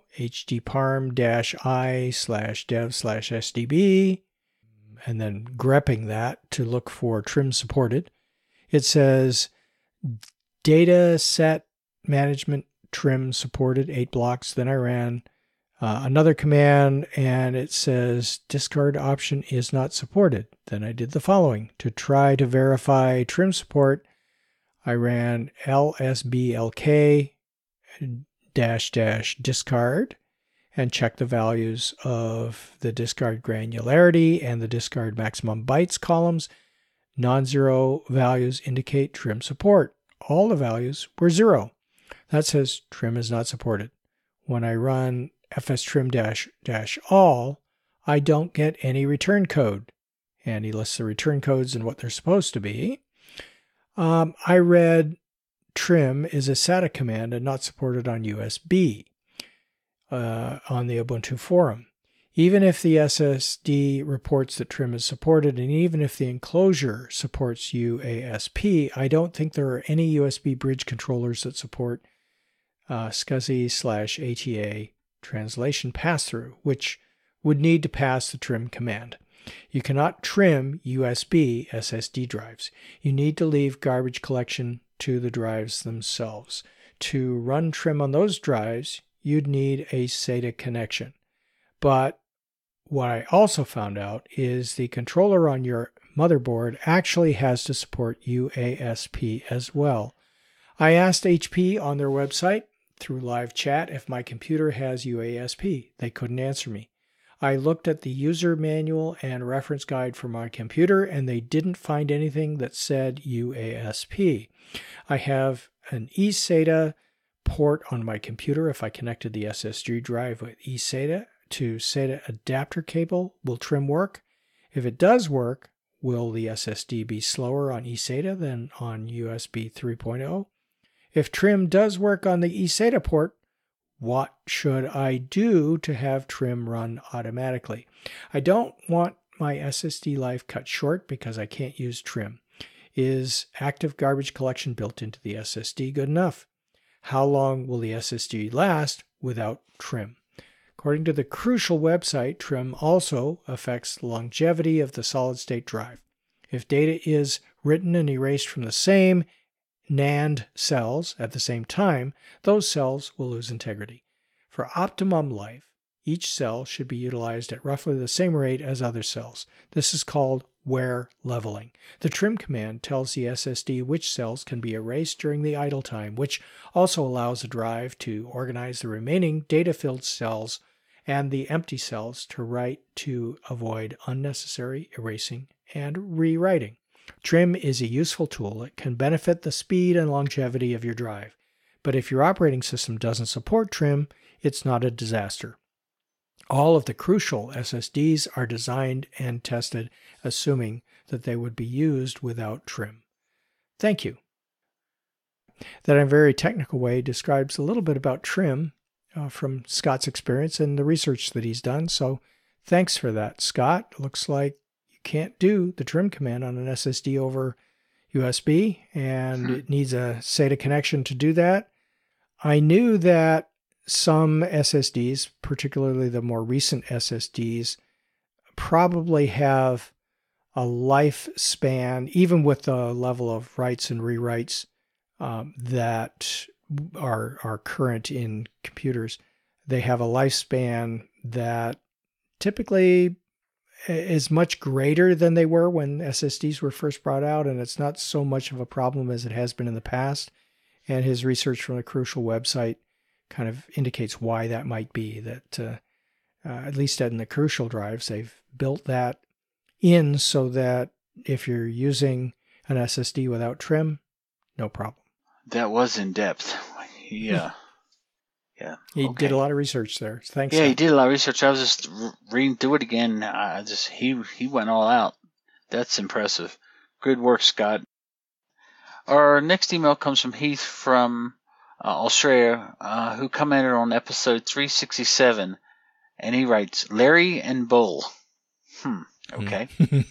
S1: hdparm-i slash dev slash sdb, and then grepping that to look for trim supported. It says data set management trim supported, eight blocks. Then I ran Uh, another command, and it says discard option is not supported. Then I did the following. To try to verify trim support, I ran lsblk dash dash discard and checked the values of the discard granularity and the discard maximum bytes columns. Non-zero values indicate trim support. All the values were zero. That says trim is not supported. When I run fstrim dash dash all, I don't get any return code. And he lists the return codes and what they're supposed to be. Um, I read trim is a S A T A command and not supported on U S B uh, on the Ubuntu forum. Even if the S S D reports that trim is supported, and even if the enclosure supports U A S P, I don't think there are any U S B bridge controllers that support uh, SCSI slash A T A translation pass-through, which would need to pass the trim command. You cannot trim U S B S S D drives. You need to leave garbage collection to the drives themselves. To run trim on those drives, you'd need a S A T A connection. But what I also found out is the controller on your motherboard actually has to support U A S P as well. I asked H P on their website through live chat if my computer has U A S P. They couldn't answer me. I looked at the user manual and reference guide for my computer, and they didn't find anything that said U A S P. I have an E S A T A port on my computer. If I connected the S S D drive with E S A T A to S A T A adapter cable, will trim work? If it does work, will the S S D be slower on E S A T A than on U S B three point oh? If trim does work on the E S A T A port, what should I do to have trim run automatically? I don't want my S S D life cut short because I can't use trim. Is active garbage collection built into the S S D good enough? How long will the S S D last without trim? According to the Crucial website, trim also affects the longevity of the solid-state drive. If data is written and erased from the same NAND cells at the same time, those cells will lose integrity. For optimum life, each cell should be utilized at roughly the same rate as other cells. This is called wear leveling. The trim command tells the S S D which cells can be erased during the idle time, which also allows the drive to organize the remaining data-filled cells and the empty cells to write to avoid unnecessary erasing and rewriting. Trim is a useful tool. It can benefit the speed and longevity of your drive. But if your operating system doesn't support trim, it's not a disaster. All of the crucial S S Ds are designed and tested assuming that they would be used without trim. Thank you. That in a very technical way describes a little bit about trim uh, from Scott's experience and the research that he's done. So thanks for that, Scott. Looks like you can't do the trim command on an S S D over U S B, and it needs a SATA connection to do that. I knew that some S S Ds, particularly the more recent S S Ds, probably have a lifespan, even with the level of writes and rewrites um, that are, are current in computers. They have a lifespan that typically is much greater than they were when S S Ds were first brought out, and it's not so much of a problem as it has been in the past. And his research from the Crucial website kind of indicates why that might be, that uh, uh, at least in the Crucial drives, they've built that in so that if you're using an S S D without trim, no problem.
S2: That was in depth. Yeah. Yeah.
S1: He
S2: okay.
S1: did a lot of research there. Thanks.
S2: Yeah,
S1: Scott.
S2: he did a lot of research. I was just reading through it again. I just he he went all out. That's impressive. Good work, Scott. Our next email comes from Heath from uh, Australia, uh, who commented on episode three sixty-seven, and he writes, Larry and Bull. Hmm. Okay.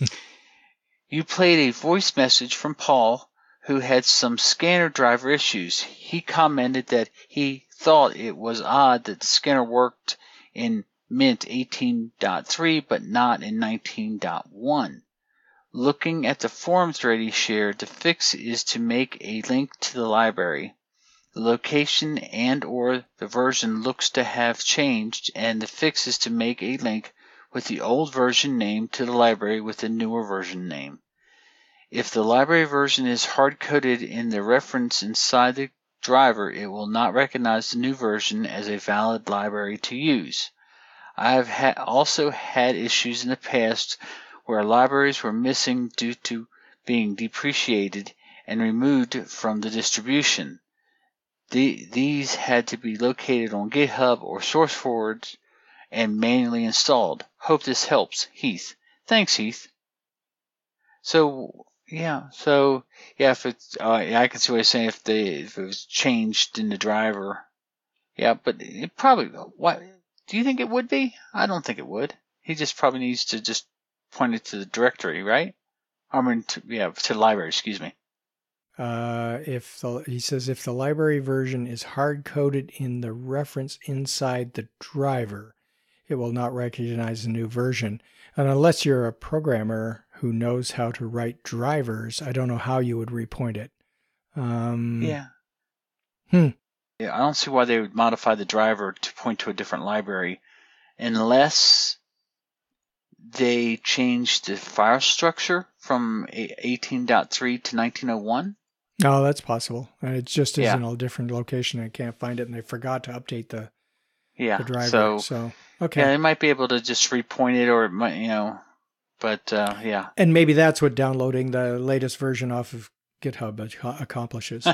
S2: You played a voice message from Paul, who had some scanner driver issues. He commented that he thought it was odd that the scanner worked in Mint eighteen point three but not in nineteen point one. Looking at the forum thread he shared, the fix is to make a link to the library. The location and or the version looks to have changed, and the fix is to make a link with the old version name to the library with the newer version name. If the library version is hard-coded in the reference inside the driver, it will not recognize the new version as a valid library to use. I have ha- also had issues in the past where libraries were missing due to being depreciated and removed from the distribution. The, these had to be located on GitHub or SourceForge and manually installed. Hope this helps. Heath. Thanks, Heath. So, yeah, so, yeah, if it's, uh, yeah, I can see what you're saying if, they, if it was changed in the driver. Yeah, but it probably, what, do you think it would be? I don't think it would. He just probably needs to just point it to the directory, right? I mean, to, yeah, to the library, excuse me.
S1: Uh, if the, he says if the library version is hard-coded in the reference inside the driver, it will not recognize the new version. And unless you're a programmer who knows how to write drivers, I don't know how you would repoint it. Um,
S2: yeah.
S1: Hmm.
S2: Yeah, I don't see why they would modify the driver to point to a different library unless they changed the file structure from eighteen point three to nineteen oh one.
S1: Oh, that's possible. It just is
S2: yeah.
S1: in a different location. I can't find it, and they forgot to update the,
S2: yeah.
S1: the driver.
S2: So,
S1: so, okay.
S2: Yeah, they might be able to just repoint it, or it might, you know, but uh, yeah.
S1: And maybe that's what downloading the latest version off of GitHub accomplishes.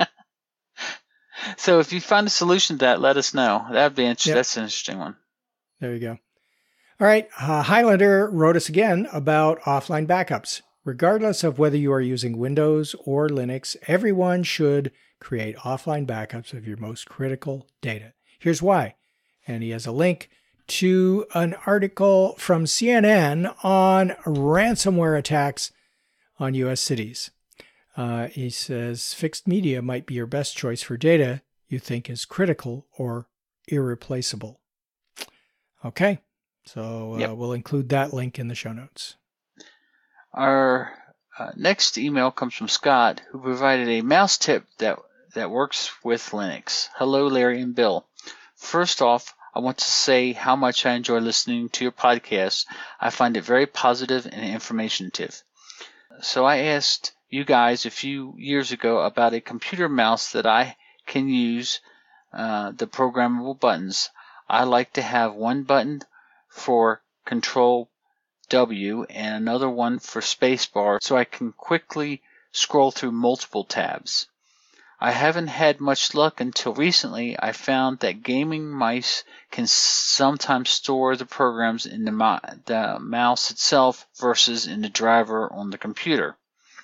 S2: So if you find a solution to that, let us know. That'd be interesting.
S1: Yep.
S2: That's an interesting one.
S1: There you go. All right. Uh, Highlander wrote us again about offline backups. Regardless of whether you are using Windows or Linux, everyone should create offline backups of your most critical data. Here's why. And he has a link to an article from C N N on ransomware attacks on U S cities. Uh, he says fixed media might be your best choice for data you think is critical or irreplaceable. Okay, so uh,
S2: yep.
S1: we'll include that link in the show notes.
S2: Our Uh, next email comes from Scott, who provided a mouse tip that, that works with Linux. Hello, Larry and Bill. First off, I want to say how much I enjoy listening to your podcast. I find it very positive and informative. So I asked you guys a few years ago about a computer mouse that I can use uh, the programmable buttons. I like to have one button for Control W and another one for spacebar so I can quickly scroll through multiple tabs. I haven't had much luck until recently. I found that gaming mice can sometimes store the programs in the, mo- the mouse itself versus in the driver on the computer.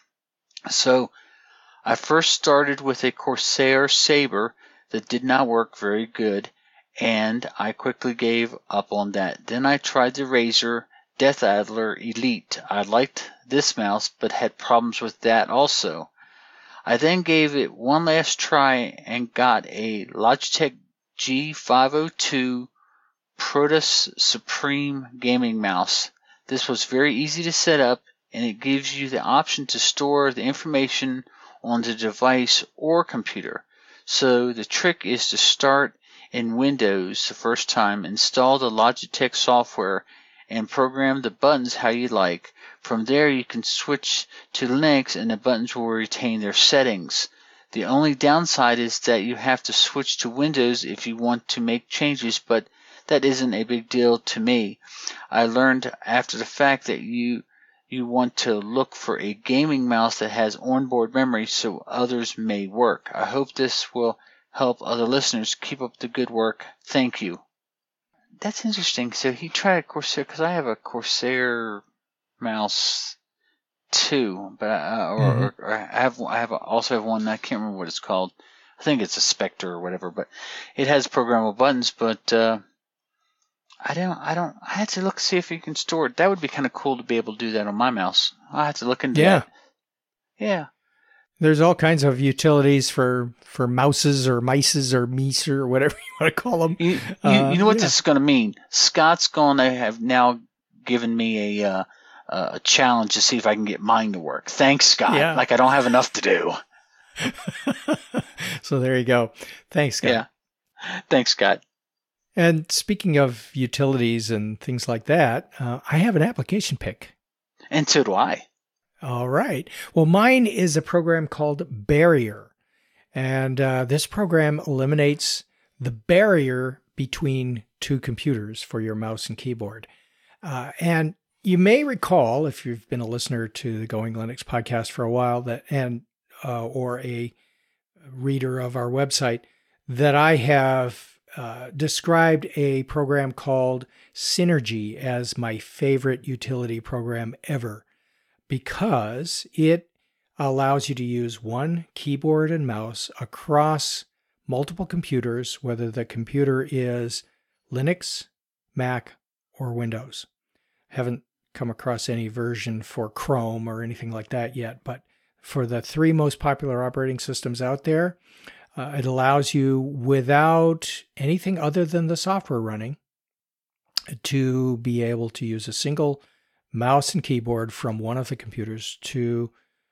S2: So I first started with a Corsair Sabre that did not work very good, and I quickly gave up on that. Then I tried the Razer Death Adler Elite. I liked this mouse but had problems with that also. I then gave it one last try and got a Logitech G five oh two Protus Supreme gaming mouse. This was very easy to set up, and it gives you the option to store the information on the device or computer. So the trick is to start in Windows the first time, install the Logitech software, and program the buttons how you like. From there, you can switch to Linux and the buttons will retain their settings. The only downside is that you have to switch to Windows if you want to make changes, but that isn't a big deal to me. I learned after the fact that you you want to look for a gaming mouse that has onboard memory so others may work. I hope this will help other listeners. Keep up the good work. Thank you. That's interesting. So he tried a Corsair, because I have a Corsair mouse too, but uh, or, mm-hmm. or, or I have I have a, also have one. I can't remember what it's called. I think it's a Spectre or whatever, but it has programmable buttons. But uh, I don't I don't. I had to look see if you can store it. That would be kind of cool to be able to do that on my mouse. I have to look into
S1: yeah.
S2: that. Yeah.
S1: There's all kinds of utilities for, for mouses or mices or meese or whatever you want to call them.
S2: You, you,
S1: uh,
S2: you know what
S1: yeah.
S2: this is going to mean? Scott's going to have now given me a uh, a challenge to see if I can get mine to work. Thanks, Scott.
S1: Yeah.
S2: Like I don't have enough to do.
S1: So there you go. Thanks, Scott.
S2: Yeah. Thanks, Scott.
S1: And speaking of utilities and things like that, uh, I have an application pick.
S2: And so do I.
S1: All right. Well, mine is a program called Barrier. And uh, this program eliminates the barrier between two computers for your mouse and keyboard. Uh, and you may recall, if you've been a listener to the Going Linux podcast for a while, that and uh, or a reader of our website, that I have uh, described a program called Synergy as my favorite utility program ever, because it allows you to use one keyboard and mouse across multiple computers, whether the computer is Linux, Mac, or Windows. Haven't come across any version for Chrome or anything like that yet, but for the three most popular operating systems out there, uh, it allows you, without anything other than the software running, to be able to use a single mouse and keyboard from one of the computers to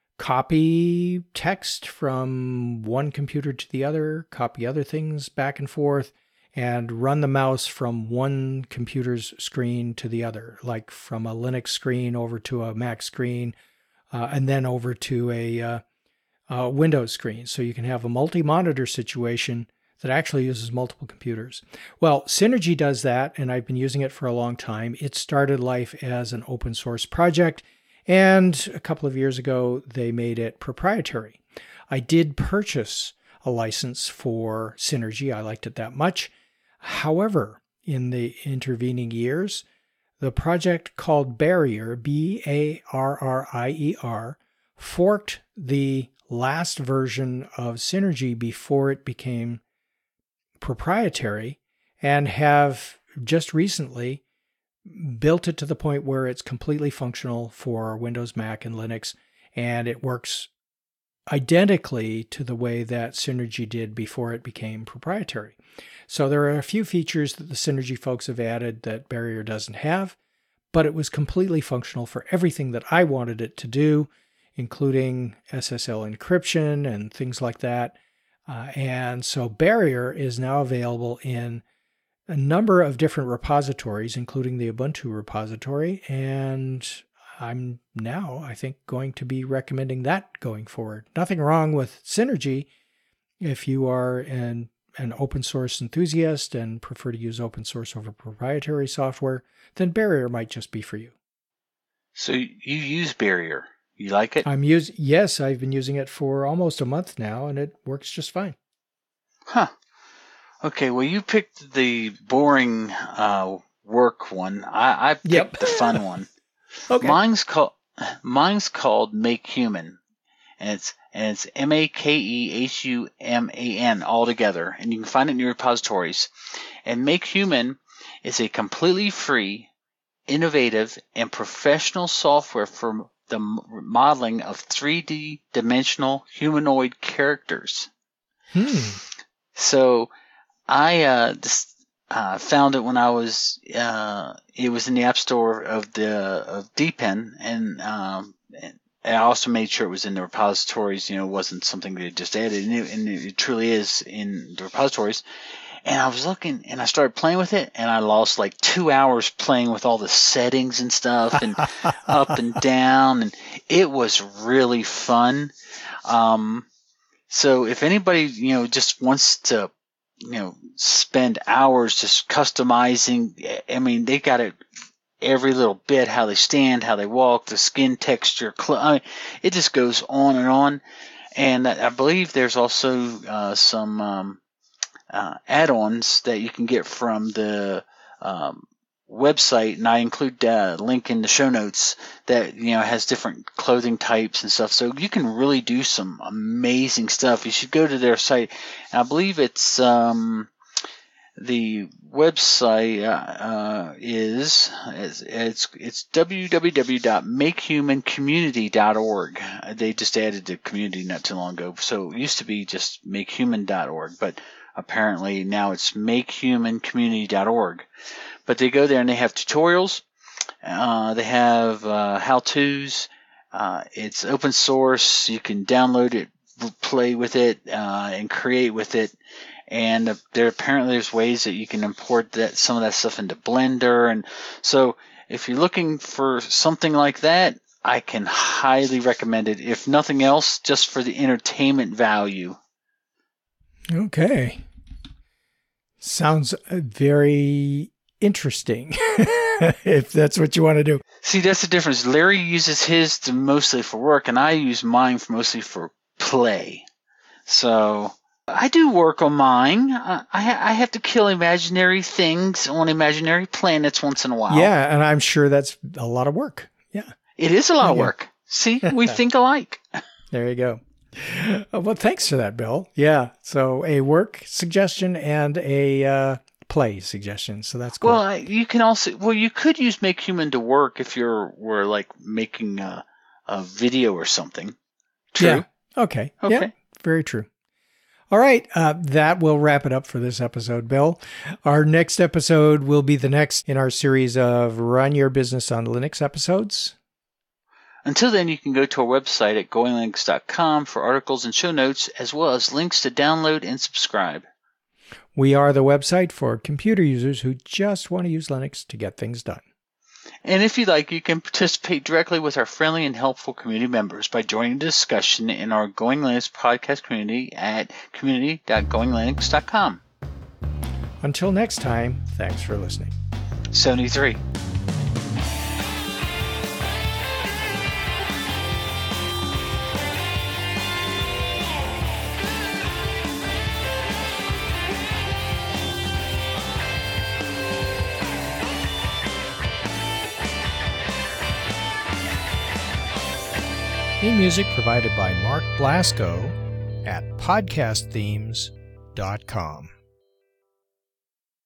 S1: copy text from one computer to the other, copy other things back and forth, and run the mouse from one computer's screen to the other, like from a Linux screen over to a Mac screen, uh, and then over to a, uh, a Windows screen. So you can have a multi-monitor situation that actually uses multiple computers. Well, Synergy does that, and I've been using it for a long time. It started life as an open source project, and a couple of years ago, they made it proprietary. I did purchase a license for Synergy. I liked it that much. However, in the intervening years, the project called Barrier, B A R R I E R, forked the last version of Synergy before it became proprietary, and have just recently built it to the point where it's completely functional for Windows, Mac, and Linux, and it works identically to the way that Synergy did before it became proprietary. So there are a few features that the Synergy folks have added that Barrier doesn't have, but it was completely functional for everything that I wanted it to do. including S S L encryption and things like that. Uh, and so Barrier is now available in a number of different repositories, including the Ubuntu repository. And I'm now, I think, going to be recommending that going forward. Nothing wrong with Synergy if you are an, an open source enthusiast and prefer to use open source over proprietary software, then Barrier might just be for you.
S2: So you use Barrier. You like it?
S1: I'm use Yes, I've been using it for almost a month now, and it works just fine.
S2: Huh. Okay, well, you picked the boring uh, work one. I, I picked
S1: Yep.
S2: the fun one.
S1: Okay.
S2: Mine's called Mine's called Make Human, and it's and it's M A K E H U M A N all together, and you can find it in your repositories. And Make Human is a completely free, innovative, and professional software for the modeling of three D dimensional humanoid characters.
S1: Hmm.
S2: So I uh, just, uh, found it when I was uh, it was in the App Store of the of D Pen, and, um, and I also made sure it was in the repositories. You know, it wasn't something they just added, and it, and it truly is in the repositories. And I was looking, and I started playing with it, and I lost like two hours playing with all the settings and stuff, and up and down, and it was really fun. Um, so if anybody, you know, just wants to, you know, spend hours just customizing, I mean, they got it every little bit, how they stand, how they walk, the skin texture, cl- I mean, it just goes on and on. And I believe there's also uh, some um, uh, add-ons that you can get from the um, website, and I include a link in the show notes that, you know, has different clothing types and stuff. So you can really do some amazing stuff. You should go to their site. And I believe it's um, the website uh, uh, is it's it's, it's w w w dot make human community dot org. They just added the community not too long ago. So it used to be just make human dot org, but apparently now it's make human community dot org. But they go there and they have tutorials. Uh, they have uh, how-tos. Uh, it's open source. You can download it, play with it, uh, and create with it. And uh, there apparently there's ways that you can import that some of that stuff into Blender. And so if you're looking for something like that, I can highly recommend it. If nothing else, just for the entertainment value.
S1: Okay. Sounds very interesting, if that's what you want to do.
S2: See, that's the difference. Larry uses his to mostly for work, and I use mine for mostly for play. So I do work on mine. I, I have to kill imaginary things on imaginary planets once in a while.
S1: Yeah, and I'm sure that's a lot of work. Yeah.
S2: It is a lot of
S1: Yeah.
S2: work. See, we think alike.
S1: There you go. Uh, Well, thanks for that, Bill. Yeah. So a work suggestion and a uh, play suggestion. So that's cool.
S2: Well, I- you can also, well, you could use Make Human to work if you're were like making a, a video or something. True.
S1: Yeah. Okay.
S2: Okay.
S1: Yeah, very true. All right. Uh, that will wrap it up for this episode, Bill. Our next episode will be the next in our series of Run Your Business on Linux episodes.
S2: Until then, you can go to our website at going linux dot com for articles and show notes, as well as links to download and subscribe.
S1: We are the website for computer users who just want to use Linux to get things done.
S2: And if you'd like, you can participate directly with our friendly and helpful community members by joining the discussion in our Going Linux podcast community at community dot going linux dot com.
S1: Until next time, thanks for listening.
S2: seventy-three.
S1: Theme music provided by Mark Blasco at podcast themes dot com.